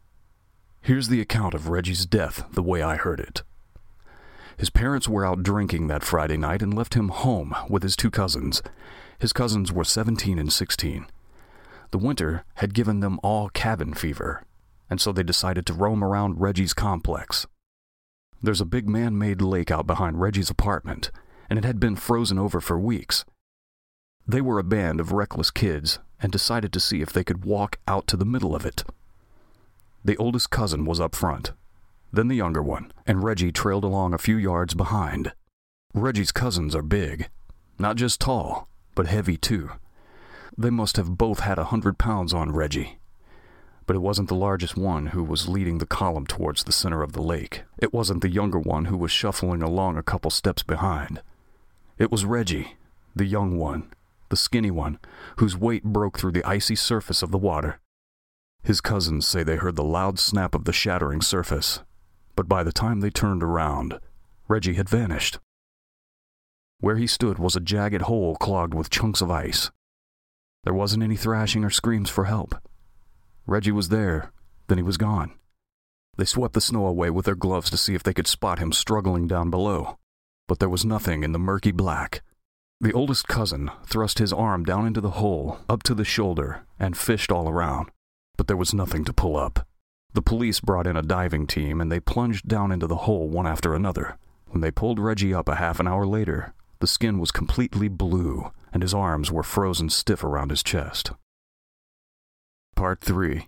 M: Here's the account of Reggie's death the way I heard it. His parents were out drinking that Friday night and left him home with his two cousins. His cousins were seventeen and sixteen. The winter had given them all cabin fever, and so they decided to roam around Reggie's complex. There's a big man-made lake out behind Reggie's apartment, and it had been frozen over for weeks. They were a band of reckless kids and decided to see if they could walk out to the middle of it. The oldest cousin was up front, then the younger one, and Reggie trailed along a few yards behind. Reggie's cousins are big, not just tall, but heavy too. They must have both had a hundred pounds on Reggie. But it wasn't the largest one who was leading the column towards the center of the lake. It wasn't the younger one who was shuffling along a couple steps behind. It was Reggie, the young one, the skinny one, whose weight broke through the icy surface of the water. His cousins say they heard the loud snap of the shattering surface, but by the time they turned around, Reggie had vanished. Where he stood was a jagged hole clogged with chunks of ice. There wasn't any thrashing or screams for help. Reggie was there, then he was gone. They swept the snow away with their gloves to see if they could spot him struggling down below, but there was nothing in the murky black. The oldest cousin thrust his arm down into the hole, up to the shoulder, and fished all around, but there was nothing to pull up. The police brought in a diving team, and they plunged down into the hole one after another. When they pulled Reggie up a half an hour later, the skin was completely blue, and his arms were frozen stiff around his chest. Part three.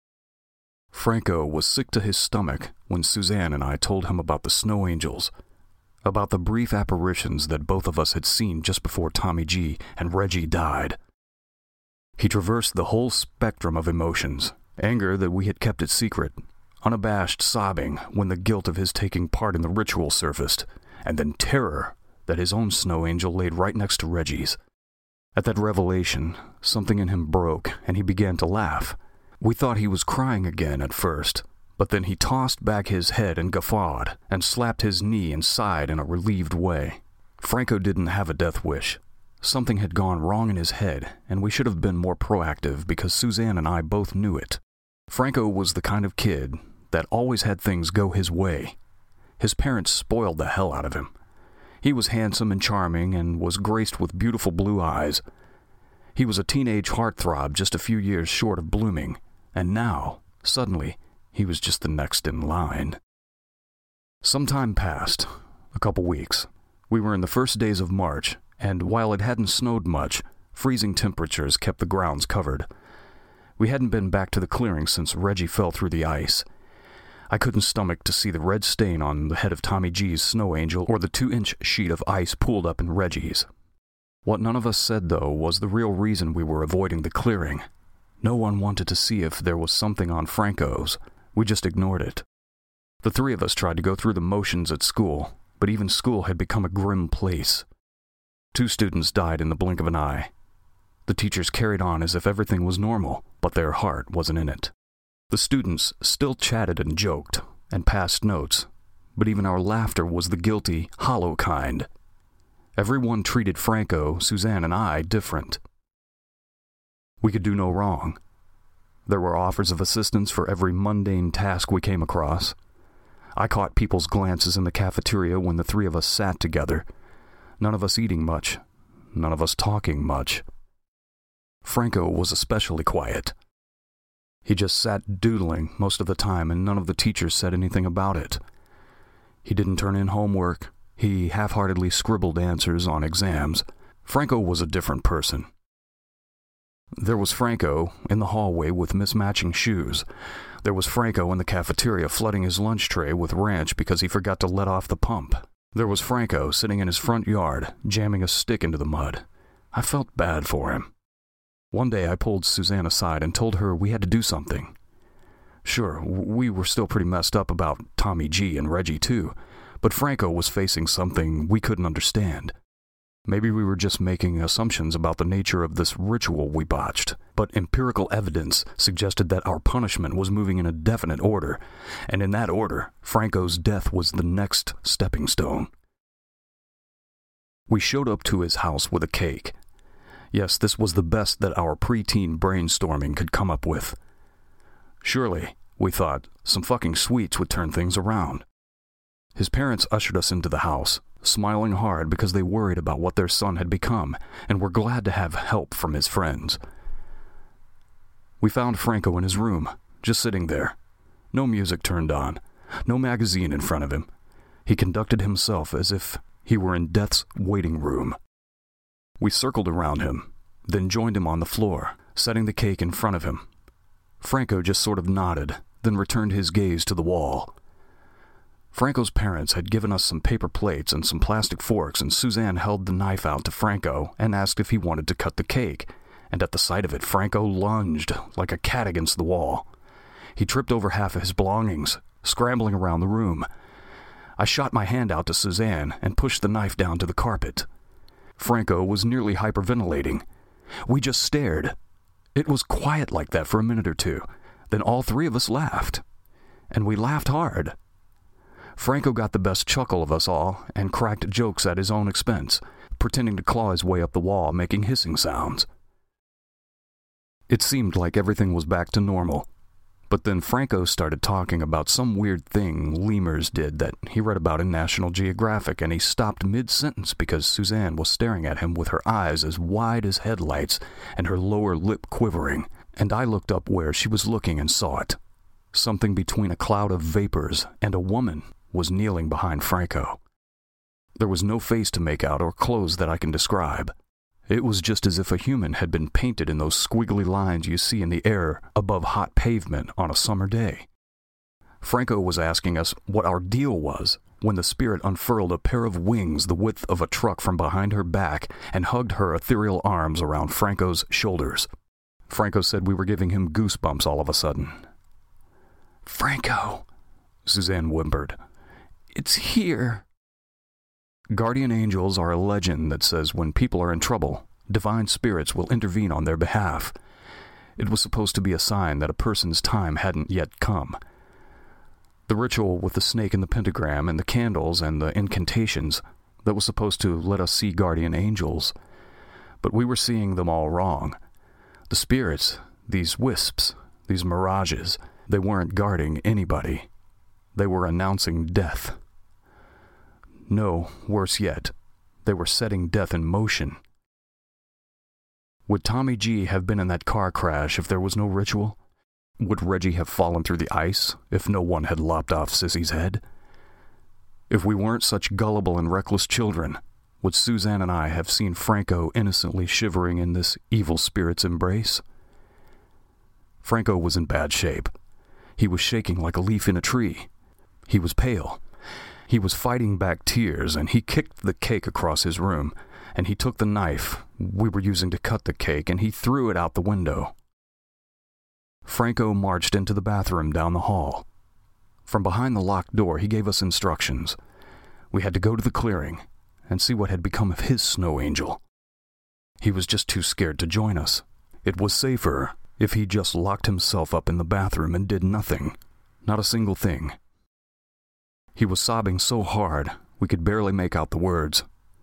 M: Franco was sick to his stomach when Suzanne and I told him about the snow angels, about the brief apparitions that both of us had seen just before Tommy G and Reggie died. He traversed the whole spectrum of emotions. Anger that we had kept it secret, unabashed sobbing when the guilt of his taking part in the ritual surfaced, and then terror that his own snow angel laid right next to Reggie's. At that revelation, something in him broke, and he began to laugh. We thought he was crying again at first, but then he tossed back his head and guffawed, and slapped his knee and sighed in a relieved way. Franco didn't have a death wish. Something had gone wrong in his head, and we should have been more proactive because Suzanne and I both knew it. Franco was the kind of kid that always had things go his way. His parents spoiled the hell out of him. He was handsome and charming and was graced with beautiful blue eyes. He was a teenage heartthrob just a few years short of blooming, and now, suddenly, he was just the next in line. Some time passed, a couple weeks. We were in the first days of March, and while it hadn't snowed much, freezing temperatures kept the grounds covered. We hadn't been back to the clearing since Reggie fell through the ice. I couldn't stomach to see the red stain on the head of Tommy G's snow angel or the two-inch sheet of ice pooled up in Reggie's. What none of us said, though, was the real reason we were avoiding the clearing. No one wanted to see if there was something on Franco's. We just ignored it. The three of us tried to go through the motions at school, but even school had become a grim place. Two students died in the blink of an eye. The teachers carried on as if everything was normal, but their heart wasn't in it. The students still chatted and joked, and passed notes, but even our laughter was the guilty, hollow kind. Everyone treated Franco, Suzanne, and I different. We could do no wrong. There were offers of assistance for every mundane task we came across. I caught people's glances in the cafeteria when the three of us sat together, none of us eating much, none of us talking much. Franco was especially quiet. He just sat doodling most of the time, and none of the teachers said anything about it. He didn't turn in homework. He half-heartedly scribbled answers on exams. Franco was a different person. There was Franco in the hallway with mismatching shoes. There was Franco in the cafeteria flooding his lunch tray with ranch because he forgot to let off the pump. There was Franco sitting in his front yard, jamming a stick into the mud. I felt bad for him. One day I pulled Suzanne aside and told her we had to do something. Sure, we were still pretty messed up about Tommy G and Reggie too, but Franco was facing something we couldn't understand. Maybe we were just making assumptions about the nature of this ritual we botched, but empirical evidence suggested that our punishment was moving in a definite order, and in that order, Franco's death was the next stepping stone. We showed up to his house with a cake. Yes, this was the best that our preteen brainstorming could come up with. Surely, we thought, some fucking sweets would turn things around. His parents ushered us into the house, smiling hard because they worried about what their son had become and were glad to have help from his friends. We found Franco in his room, just sitting there. No music turned on, no magazine in front of him. He conducted himself as if he were in death's waiting room. We circled around him, then joined him on the floor, setting the cake in front of him. Franco just sort of nodded, then returned his gaze to the wall. Franco's parents had given us some paper plates and some plastic forks, and Suzanne held the knife out to Franco and asked if he wanted to cut the cake, and at the sight of it, Franco lunged like a cat against the wall. He tripped over half of his belongings, scrambling around the room. I shot my hand out to Suzanne and pushed the knife down to the carpet. Franco was nearly hyperventilating. We just stared. It was quiet like that for a minute or two. Then all three of us laughed. And we laughed hard. Franco got the best chuckle of us all and cracked jokes at his own expense, pretending to claw his way up the wall, making hissing sounds. It seemed like everything was back to normal. But then Franco started talking about some weird thing lemurs did that he read about in National Geographic, and he stopped mid-sentence because Suzanne was staring at him with her eyes as wide as headlights and her lower lip quivering, and I looked up where she was looking and saw it. Something between a cloud of vapors and a woman was kneeling behind Franco. There was no face to make out or clothes that I can describe. It was just as if a human had been painted in those squiggly lines you see in the air above hot pavement on a summer day. Franco was asking us what our deal was when the spirit unfurled a pair of wings the width of a truck from behind her back and hugged her ethereal arms around Franco's shoulders. Franco said we were giving him goosebumps all of a sudden. "Franco," Suzanne whimpered, "it's here." Guardian angels are a legend that says when people are in trouble, divine spirits will intervene on their behalf. It was supposed to be a sign that a person's time hadn't yet come. The ritual with the snake and the pentagram and the candles and the incantations, that was supposed to let us see guardian angels. But we were seeing them all wrong. The spirits, these wisps, these mirages, they weren't guarding anybody. They were announcing death. No, worse yet, they were setting death in motion. Would Tommy G have been in that car crash if there was no ritual? Would Reggie have fallen through the ice if no one had lopped off Sissy's head? If we weren't such gullible and reckless children, would Suzanne and I have seen Franco innocently shivering in this evil spirit's embrace? Franco was in bad shape. He was shaking like a leaf in a tree. He was pale. He was fighting back tears, and he kicked the cake across his room, and he took the knife we were using to cut the cake, and he threw it out the window. Franco marched into the bathroom down the hall. From behind the locked door, he gave us instructions. We had to go to the clearing and see what had become of his snow angel. He was just too scared to join us. It was safer if he just locked himself up in the bathroom and did nothing, not a single thing. He was sobbing so hard we could barely make out the words.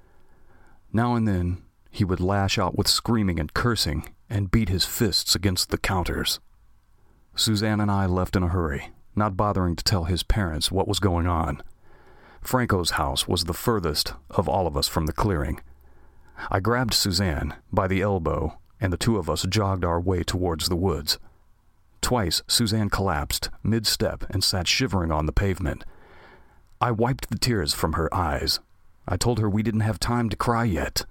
M: Now and then, he would lash out with screaming and cursing and beat his fists against the counters. Suzanne and I left in a hurry, not bothering to tell his parents what was going on. Franco's house was the furthest of all of us from the clearing. I grabbed Suzanne by the elbow, and the two of us jogged our way towards the woods. Twice, Suzanne collapsed mid-step and sat shivering on the pavement. I wiped the tears from her eyes. I told her we didn't have time to cry yet.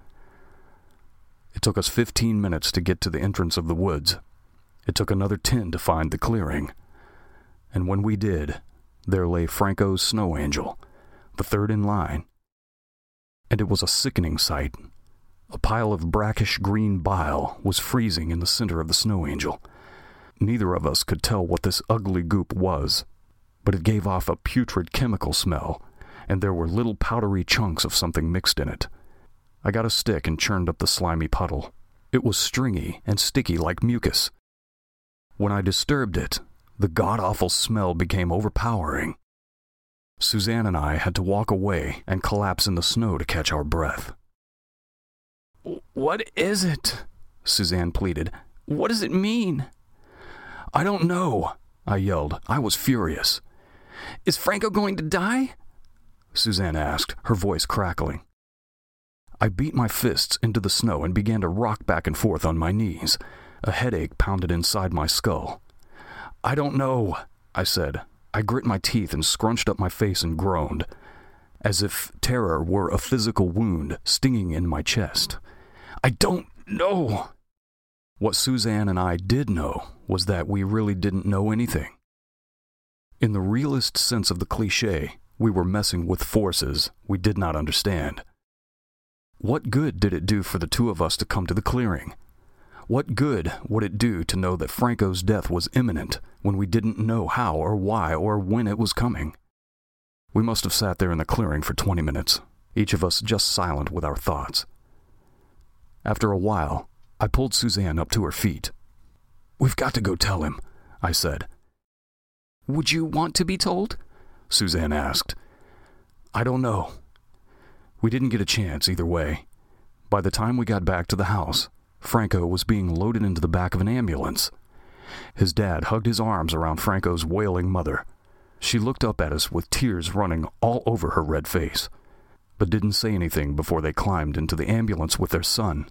M: It took us fifteen minutes to get to the entrance of the woods. It took another ten to find the clearing. And when we did, there lay Franco's snow angel, the third in line, and it was a sickening sight. A pile of brackish green bile was freezing in the center of the snow angel. Neither of us could tell what this ugly goop was, but it gave off a putrid chemical smell, and there were little powdery chunks of something mixed in it. I got a stick and churned up the slimy puddle. It was stringy and sticky like mucus. When I disturbed it, the god-awful smell became overpowering. Suzanne and I had to walk away and collapse in the snow to catch our breath. "What is it?" Suzanne pleaded. "What does it mean?" "I don't know," I yelled. I was furious. "Is Franco going to die?" Suzanne asked, her voice crackling. I beat my fists into the snow and began to rock back and forth on my knees. A headache pounded inside my skull. "I don't know," I said. I grit my teeth and scrunched up my face and groaned, as if terror were a physical wound stinging in my chest. "I don't know." What Suzanne and I did know was that we really didn't know anything. In the realest sense of the cliché, we were messing with forces we did not understand. What good did it do for the two of us to come to the clearing? What good would it do to know that Franco's death was imminent when we didn't know how or why or when it was coming? We must have sat there in the clearing for twenty minutes, each of us just silent with our thoughts. After a while, I pulled Suzanne up to her feet. "We've got to go tell him," I said. "Would you want to be told?" Suzanne asked. "I don't know." We didn't get a chance either way. By the time we got back to the house, Franco was being loaded into the back of an ambulance. His dad hugged his arms around Franco's wailing mother. She looked up at us with tears running all over her red face, but didn't say anything before they climbed into the ambulance with their son.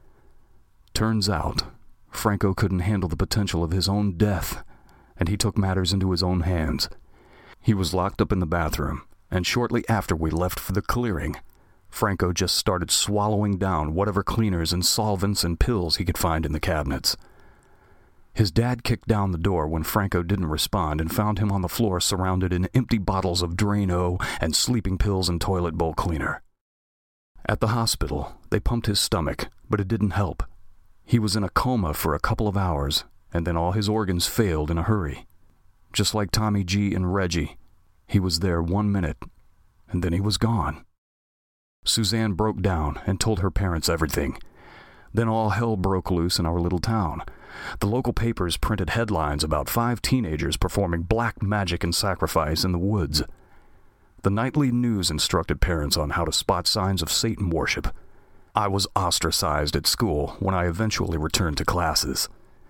M: Turns out, Franco couldn't handle the potential of his own death, and he took matters into his own hands. He was locked up in the bathroom, and shortly after we left for the clearing, Franco just started swallowing down whatever cleaners and solvents and pills he could find in the cabinets. His dad kicked down the door when Franco didn't respond and found him on the floor surrounded in empty bottles of Drano and sleeping pills and toilet bowl cleaner. At the hospital, they pumped his stomach, but it didn't help. He was in a coma for a couple of hours, and then all his organs failed in a hurry. Just like Tommy G and Reggie, he was there one minute, and then he was gone. Suzanne broke down and told her parents everything. Then all hell broke loose in our little town. The local papers printed headlines about five teenagers performing black magic and sacrifice in the woods. The nightly news instructed parents on how to spot signs of Satan worship. I was ostracized at school when I eventually returned to classes.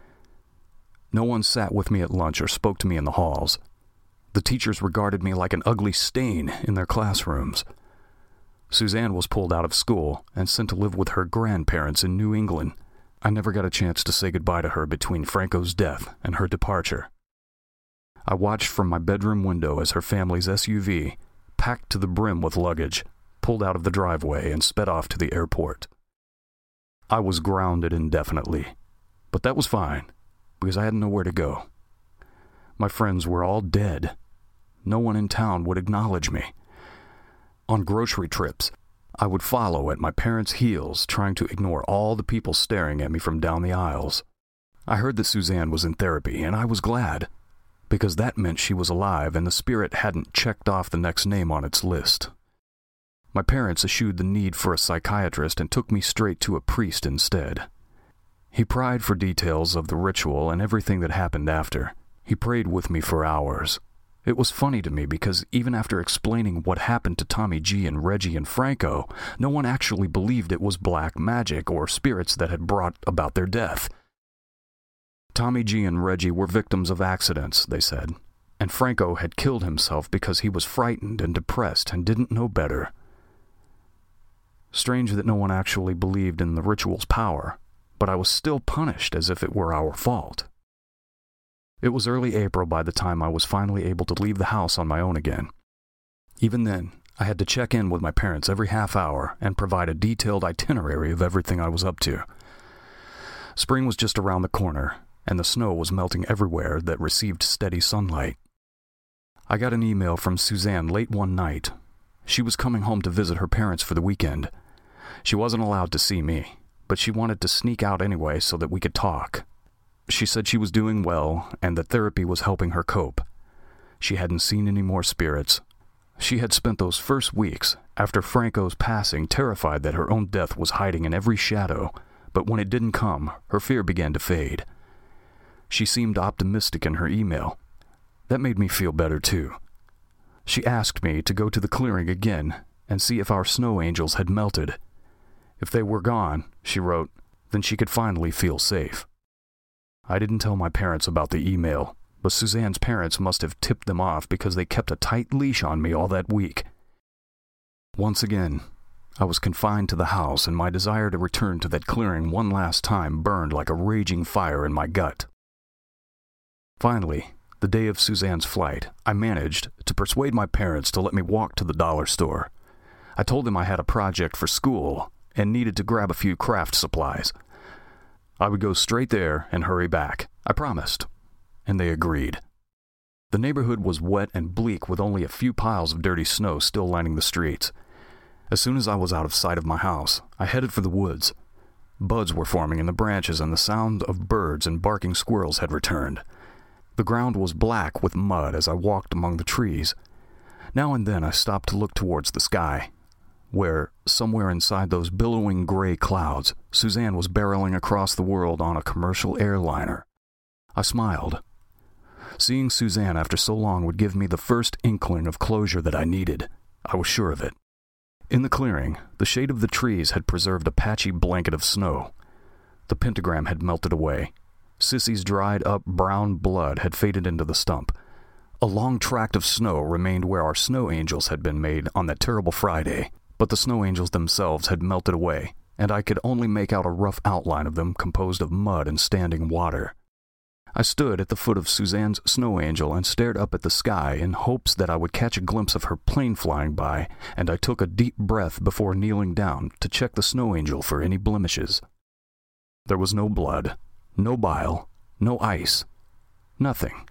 M: No one sat with me at lunch or spoke to me in the halls. The teachers regarded me like an ugly stain in their classrooms. Suzanne was pulled out of school and sent to live with her grandparents in New England. I never got a chance to say goodbye to her between Franco's death and her departure. I watched from my bedroom window as her family's S U V, packed to the brim with luggage, pulled out of the driveway and sped off to the airport. I was grounded indefinitely, but that was fine, because I had nowhere to go. My friends were all dead. No one in town would acknowledge me. On grocery trips, I would follow at my parents' heels, trying to ignore all the people staring at me from down the aisles. I heard that Suzanne was in therapy, and I was glad, because that meant she was alive and the spirit hadn't checked off the next name on its list. My parents eschewed the need for a psychiatrist and took me straight to a priest instead. He pried for details of the ritual and everything that happened after. He prayed with me for hours. It was funny to me because even after explaining what happened to Tommy G and Reggie and Franco, no one actually believed it was black magic or spirits that had brought about their death. Tommy G and Reggie were victims of accidents, they said, and Franco had killed himself because he was frightened and depressed and didn't know better. Strange that no one actually believed in the ritual's power, but I was still punished as if it were our fault. It was early April by the time I was finally able to leave the house on my own again. Even then, I had to check in with my parents every half hour and provide a detailed itinerary of everything I was up to. Spring was just around the corner, and the snow was melting everywhere that received steady sunlight. I got an email from Suzanne late one night. She was coming home to visit her parents for the weekend. She wasn't allowed to see me, but she wanted to sneak out anyway so that we could talk. She said she was doing well and that therapy was helping her cope. She hadn't seen any more spirits. She had spent those first weeks, after Franco's passing, terrified that her own death was hiding in every shadow, but when it didn't come, her fear began to fade. She seemed optimistic in her email. That made me feel better, too. She asked me to go to the clearing again and see if our snow angels had melted. If they were gone, she wrote, then she could finally feel safe. I didn't tell my parents about the email, but Suzanne's parents must have tipped them off because they kept a tight leash on me all that week. Once again, I was confined to the house, and my desire to return to that clearing one last time burned like a raging fire in my gut. Finally, the day of Suzanne's flight, I managed to persuade my parents to let me walk to the dollar store. I told them I had a project for school and needed to grab a few craft supplies. I would go straight there and hurry back. I promised, and they agreed. The neighborhood was wet and bleak with only a few piles of dirty snow still lining the streets. As soon as I was out of sight of my house, I headed for the woods. Buds were forming in the branches and the sound of birds and barking squirrels had returned. The ground was black with mud as I walked among the trees. Now and then I stopped to look towards the sky, where, somewhere inside those billowing gray clouds, Suzanne was barreling across the world on a commercial airliner. I smiled. Seeing Suzanne after so long would give me the first inkling of closure that I needed. I was sure of it. In the clearing, the shade of the trees had preserved a patchy blanket of snow. The pentagram had melted away. Sissy's dried-up brown blood had faded into the stump. A long tract of snow remained where our snow angels had been made on that terrible Friday, but the snow angels themselves had melted away, and I could only make out a rough outline of them composed of mud and standing water. I stood at the foot of Suzanne's snow angel and stared up at the sky in hopes that I would catch a glimpse of her plane flying by, and I took a deep breath before kneeling down to check the snow angel for any blemishes. There was no blood. No bile, no ice, nothing.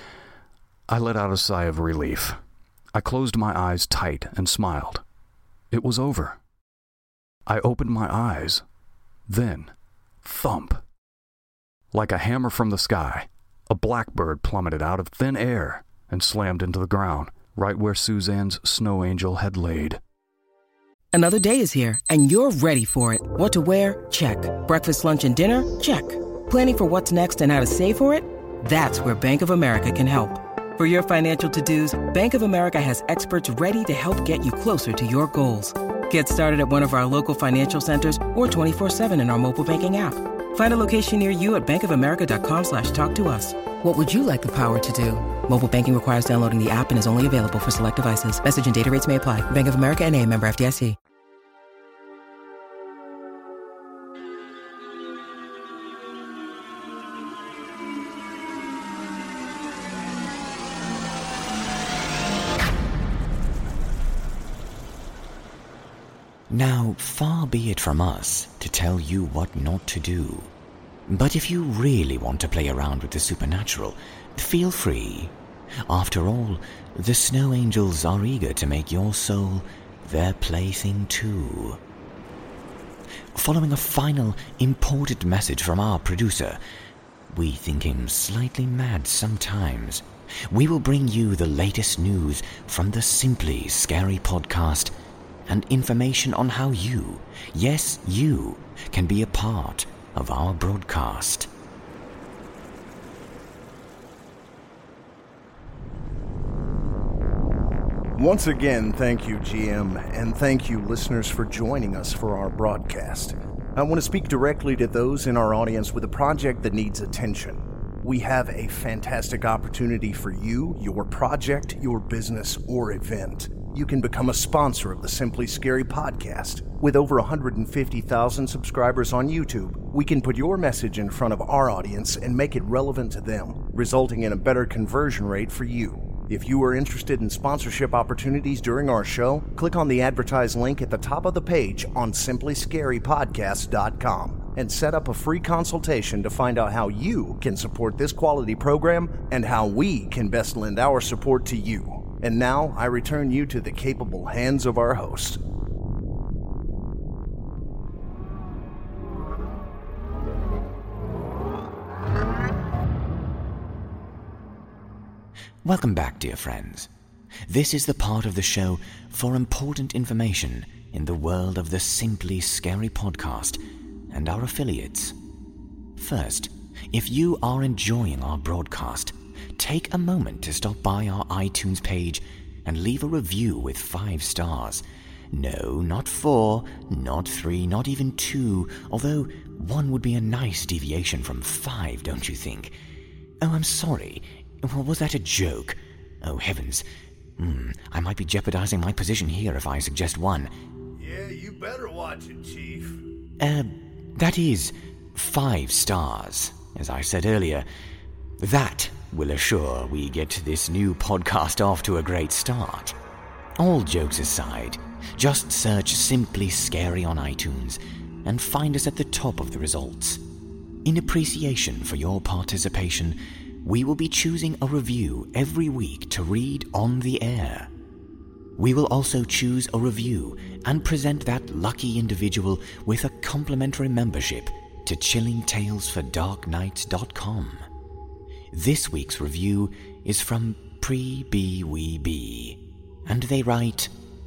M: I let out a sigh of relief. I closed my eyes tight and smiled. It was over. I opened my eyes. Then, thump. Like a hammer from the sky, a blackbird plummeted out of thin air and slammed into the ground, right where Suzanne's snow angel had laid.
B: Another day is here, and you're ready for it. What to wear? Check. Breakfast, lunch, and dinner? Check. Planning for what's next and how to save for it? That's where Bank of America can help. For your financial to-dos, Bank of America has experts ready to help get you closer to your goals. Get started at one of our local financial centers or twenty-four seven in our mobile banking app. Find a location near you at bankofamerica.com slash talk to us. What would you like the power to do? Mobile banking requires downloading the app and is only available for select devices. Message and data rates may apply. Bank of America N A, member F D I C.
G: Now, far be it from us to tell you what not to do. But if you really want to play around with the supernatural, feel free. After all, the snow angels are eager to make your soul their plaything too. Following a final, important message from our producer, we think him slightly mad sometimes, we will bring you the latest news from the Simply Scary podcast and information on how you, yes, you, can be a part of our broadcast.
H: Once again, thank you, G M, and thank you, listeners, for joining us for our broadcast. I want to speak directly to those in our audience with a project that needs attention. We have a fantastic opportunity for you, your project, your business, or event. You can become a sponsor of the Simply Scary podcast. With over one hundred fifty thousand subscribers on YouTube, we can put your message in front of our audience and make it relevant to them, resulting in a better conversion rate for you. If you are interested in sponsorship opportunities during our show, click on the advertise link at the top of the page on simply scary podcast dot com and set up a free consultation to find out how you can support this quality program and how we can best lend our support to you. And now I return you to the capable hands of our host.
G: Welcome back, dear friends. This is the part of the show for important information in the world of the Simply Scary podcast and our affiliates. First, if you are enjoying our broadcast, take a moment to stop by our iTunes page and leave a review with five stars. No, not four, not three, not even two, although one would be a nice deviation from five, don't you think? Oh, I'm sorry. Was that a joke? Oh, heavens. Hmm, I might be jeopardizing my position here if I suggest one.
I: Yeah, you better watch it, Chief.
G: Uh, that is five stars, as I said earlier. That will assure we get this new podcast off to a great start. All jokes aside, just search Simply Scary on iTunes and find us at the top of the results. In appreciation for your participation, we will be choosing a review every week to read on the air. We will also choose a review and present that lucky individual with a complimentary membership to chilling tales for dark nights dot com. This week's review is from Pre-B-Wee-B, and they write,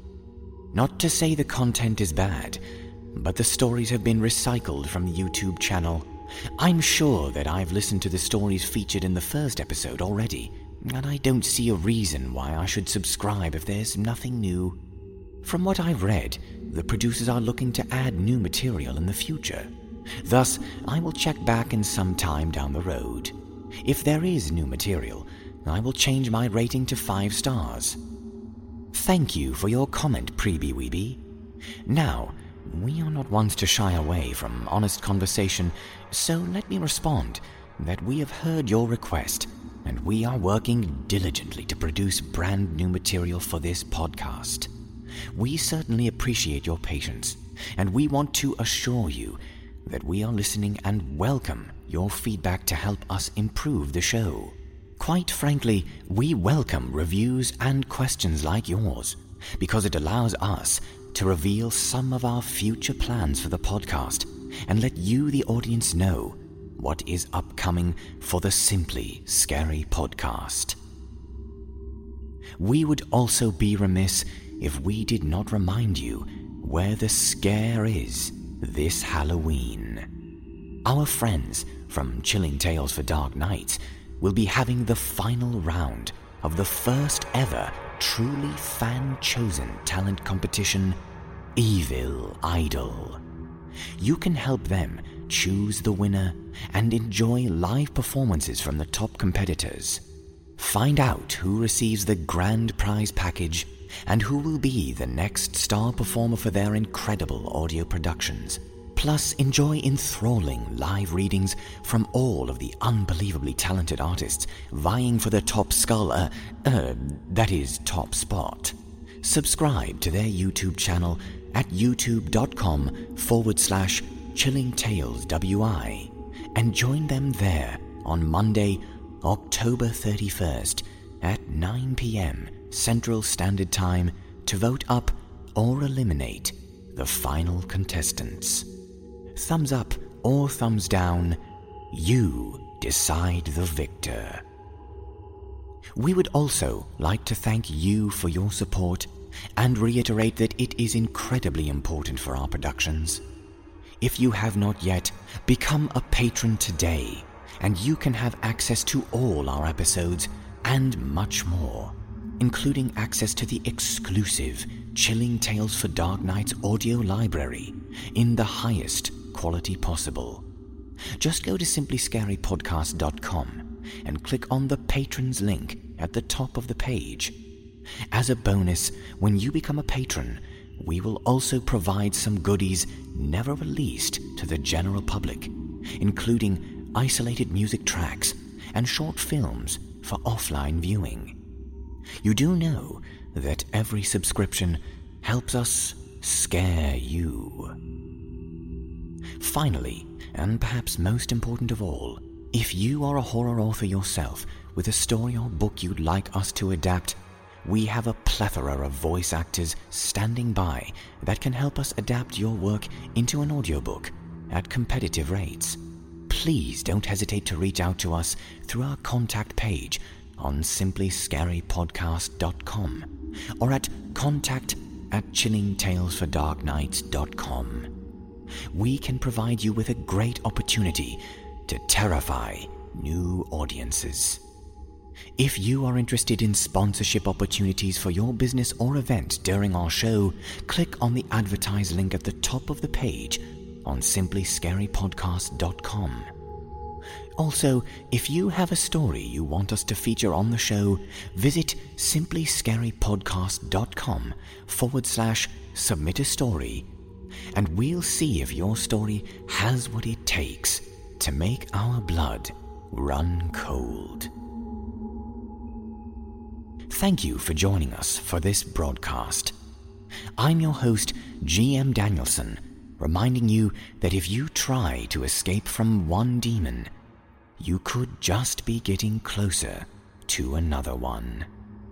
G: "Not to say the content is bad, but the stories have been recycled from the YouTube channel. I'm sure that I've listened to the stories featured in the first episode already, and I don't see a reason why I should subscribe if there's nothing new. From what I've read, the producers are looking to add new material in the future. Thus, I will check back in some time down the road. If there is new material, I will change my rating to five stars. Thank you for your comment, Pre-B-Wee-B. Now, we are not ones to shy away from honest conversation, so let me respond that we have heard your request, and we are working diligently to produce brand new material for this podcast. We certainly appreciate your patience, and we want to assure you that we are listening and welcome your feedback to help us improve the show. Quite frankly, we welcome reviews and questions like yours, because it allows us to reveal some of our future plans for the podcast and let you, the audience, know what is upcoming for the Simply Scary podcast. We would also be remiss if we did not remind you where the scare is this Halloween. Our friends from Chilling Tales for Dark Nights will be having the final round of the first ever truly fan-chosen talent competition, Evil Idol. You can help them choose the winner and enjoy live performances from the top competitors. Find out who receives the grand prize package and who will be the next star performer for their incredible audio productions. Plus, enjoy enthralling live readings from all of the unbelievably talented artists vying for the top skull, uh, uh, that is, top spot. Subscribe to their YouTube channel at youtube.com forward slash Chilling Tales WI and join them there on Monday, October thirty-first at nine p.m. Central Standard Time to vote up or eliminate the final contestants. Thumbs up or thumbs down, you decide the victor. We would also like to thank you for your support and reiterate that it is incredibly important for our productions. If you have not yet, become a patron today, and you can have access to all our episodes and much more, including access to the exclusive Chilling Tales for Dark Nights audio library in the highest quality possible. Just go to simply scary podcast dot com and click on the Patrons link at the top of the page. As a bonus, when you become a patron, we will also provide some goodies never released to the general public, including isolated music tracks and short films for offline viewing. You do know that every subscription helps us scare you. Finally, and perhaps most important of all, if you are a horror author yourself with a story or book you'd like us to adapt, we have a plethora of voice actors standing by that can help us adapt your work into an audiobook at competitive rates. Please don't hesitate to reach out to us through our contact page on simply scary podcast dot com or at contact at chilling tales for dark nights dot com. We can provide you with a great opportunity to terrify new audiences. If you are interested in sponsorship opportunities for your business or event during our show, click on the advertise link at the top of the page on simply scary podcast dot com. Also, if you have a story you want us to feature on the show, visit simply scary podcast dot com forward slash submit a story, and we'll see if your story has what it takes to make our blood run cold. Thank you for joining us for this broadcast. I'm your host, G M Danielson, reminding you that if you try to escape from one demon, you could just be getting closer to another one.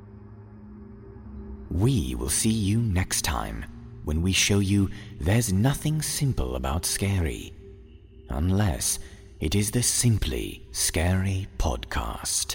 G: We will see you next time when we show you there's nothing simple about scary, unless it is the Simply Scary Podcast.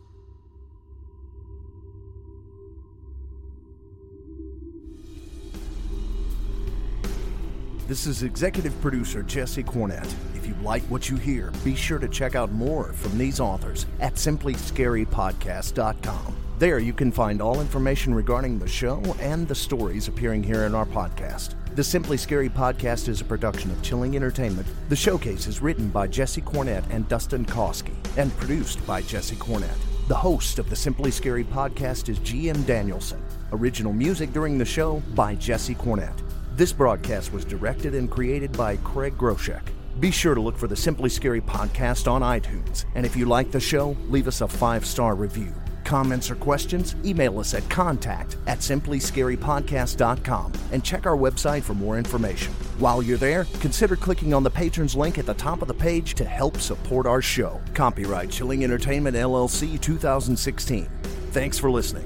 H: This is executive producer Jesse Cornett. If you like what you hear, be sure to check out more from these authors at simply scary podcast dot com. There you can find all information regarding the show and the stories appearing here in our podcast. The Simply Scary Podcast is a production of Chilling Entertainment. The Showcase is written by Jesse Cornett and Dustin Kosky and produced by Jesse Cornett. The host of the Simply Scary Podcast is G M Danielson. Original music during the show by Jesse Cornett. This broadcast was directed and created by Craig Groshek. Be sure to look for the Simply Scary Podcast on iTunes. And if you like the show, leave us a five-star review. Comments or questions? Email us at contact at simply scary podcast dot com and check our website for more information. While you're there, consider clicking on the patrons link at the top of the page to help support our show. Copyright Chilling Entertainment, L L C, two thousand sixteen. Thanks for listening.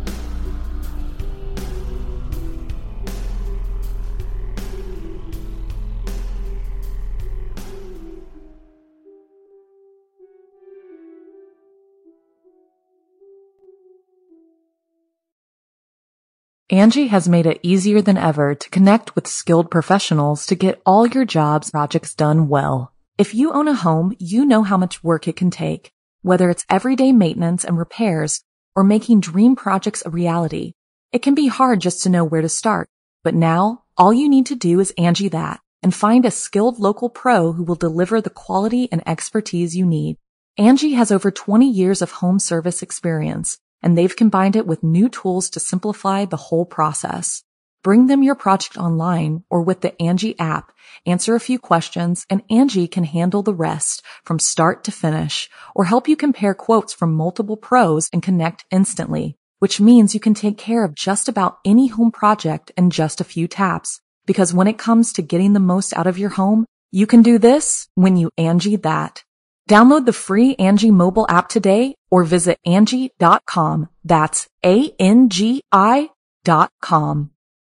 F: Angie has made it easier than ever to connect with skilled professionals to get all your jobs projects done well. If you own a home, you know how much work it can take, whether it's everyday maintenance and repairs or making dream projects a reality. It can be hard just to know where to start, but now all you need to do is Angie that and find a skilled local pro who will deliver the quality and expertise you need. Angie has over twenty years of home service experience, and they've combined it with new tools to simplify the whole process. Bring them your project online or with the Angie app, answer a few questions, and Angie can handle the rest from start to finish, or help you compare quotes from multiple pros and connect instantly, which means you can take care of just about any home project in just a few taps. Because when it comes to getting the most out of your home, you can do this when you Angie that. Download the free Angie mobile app today or visit Angie dot com. That's A N G I dot com.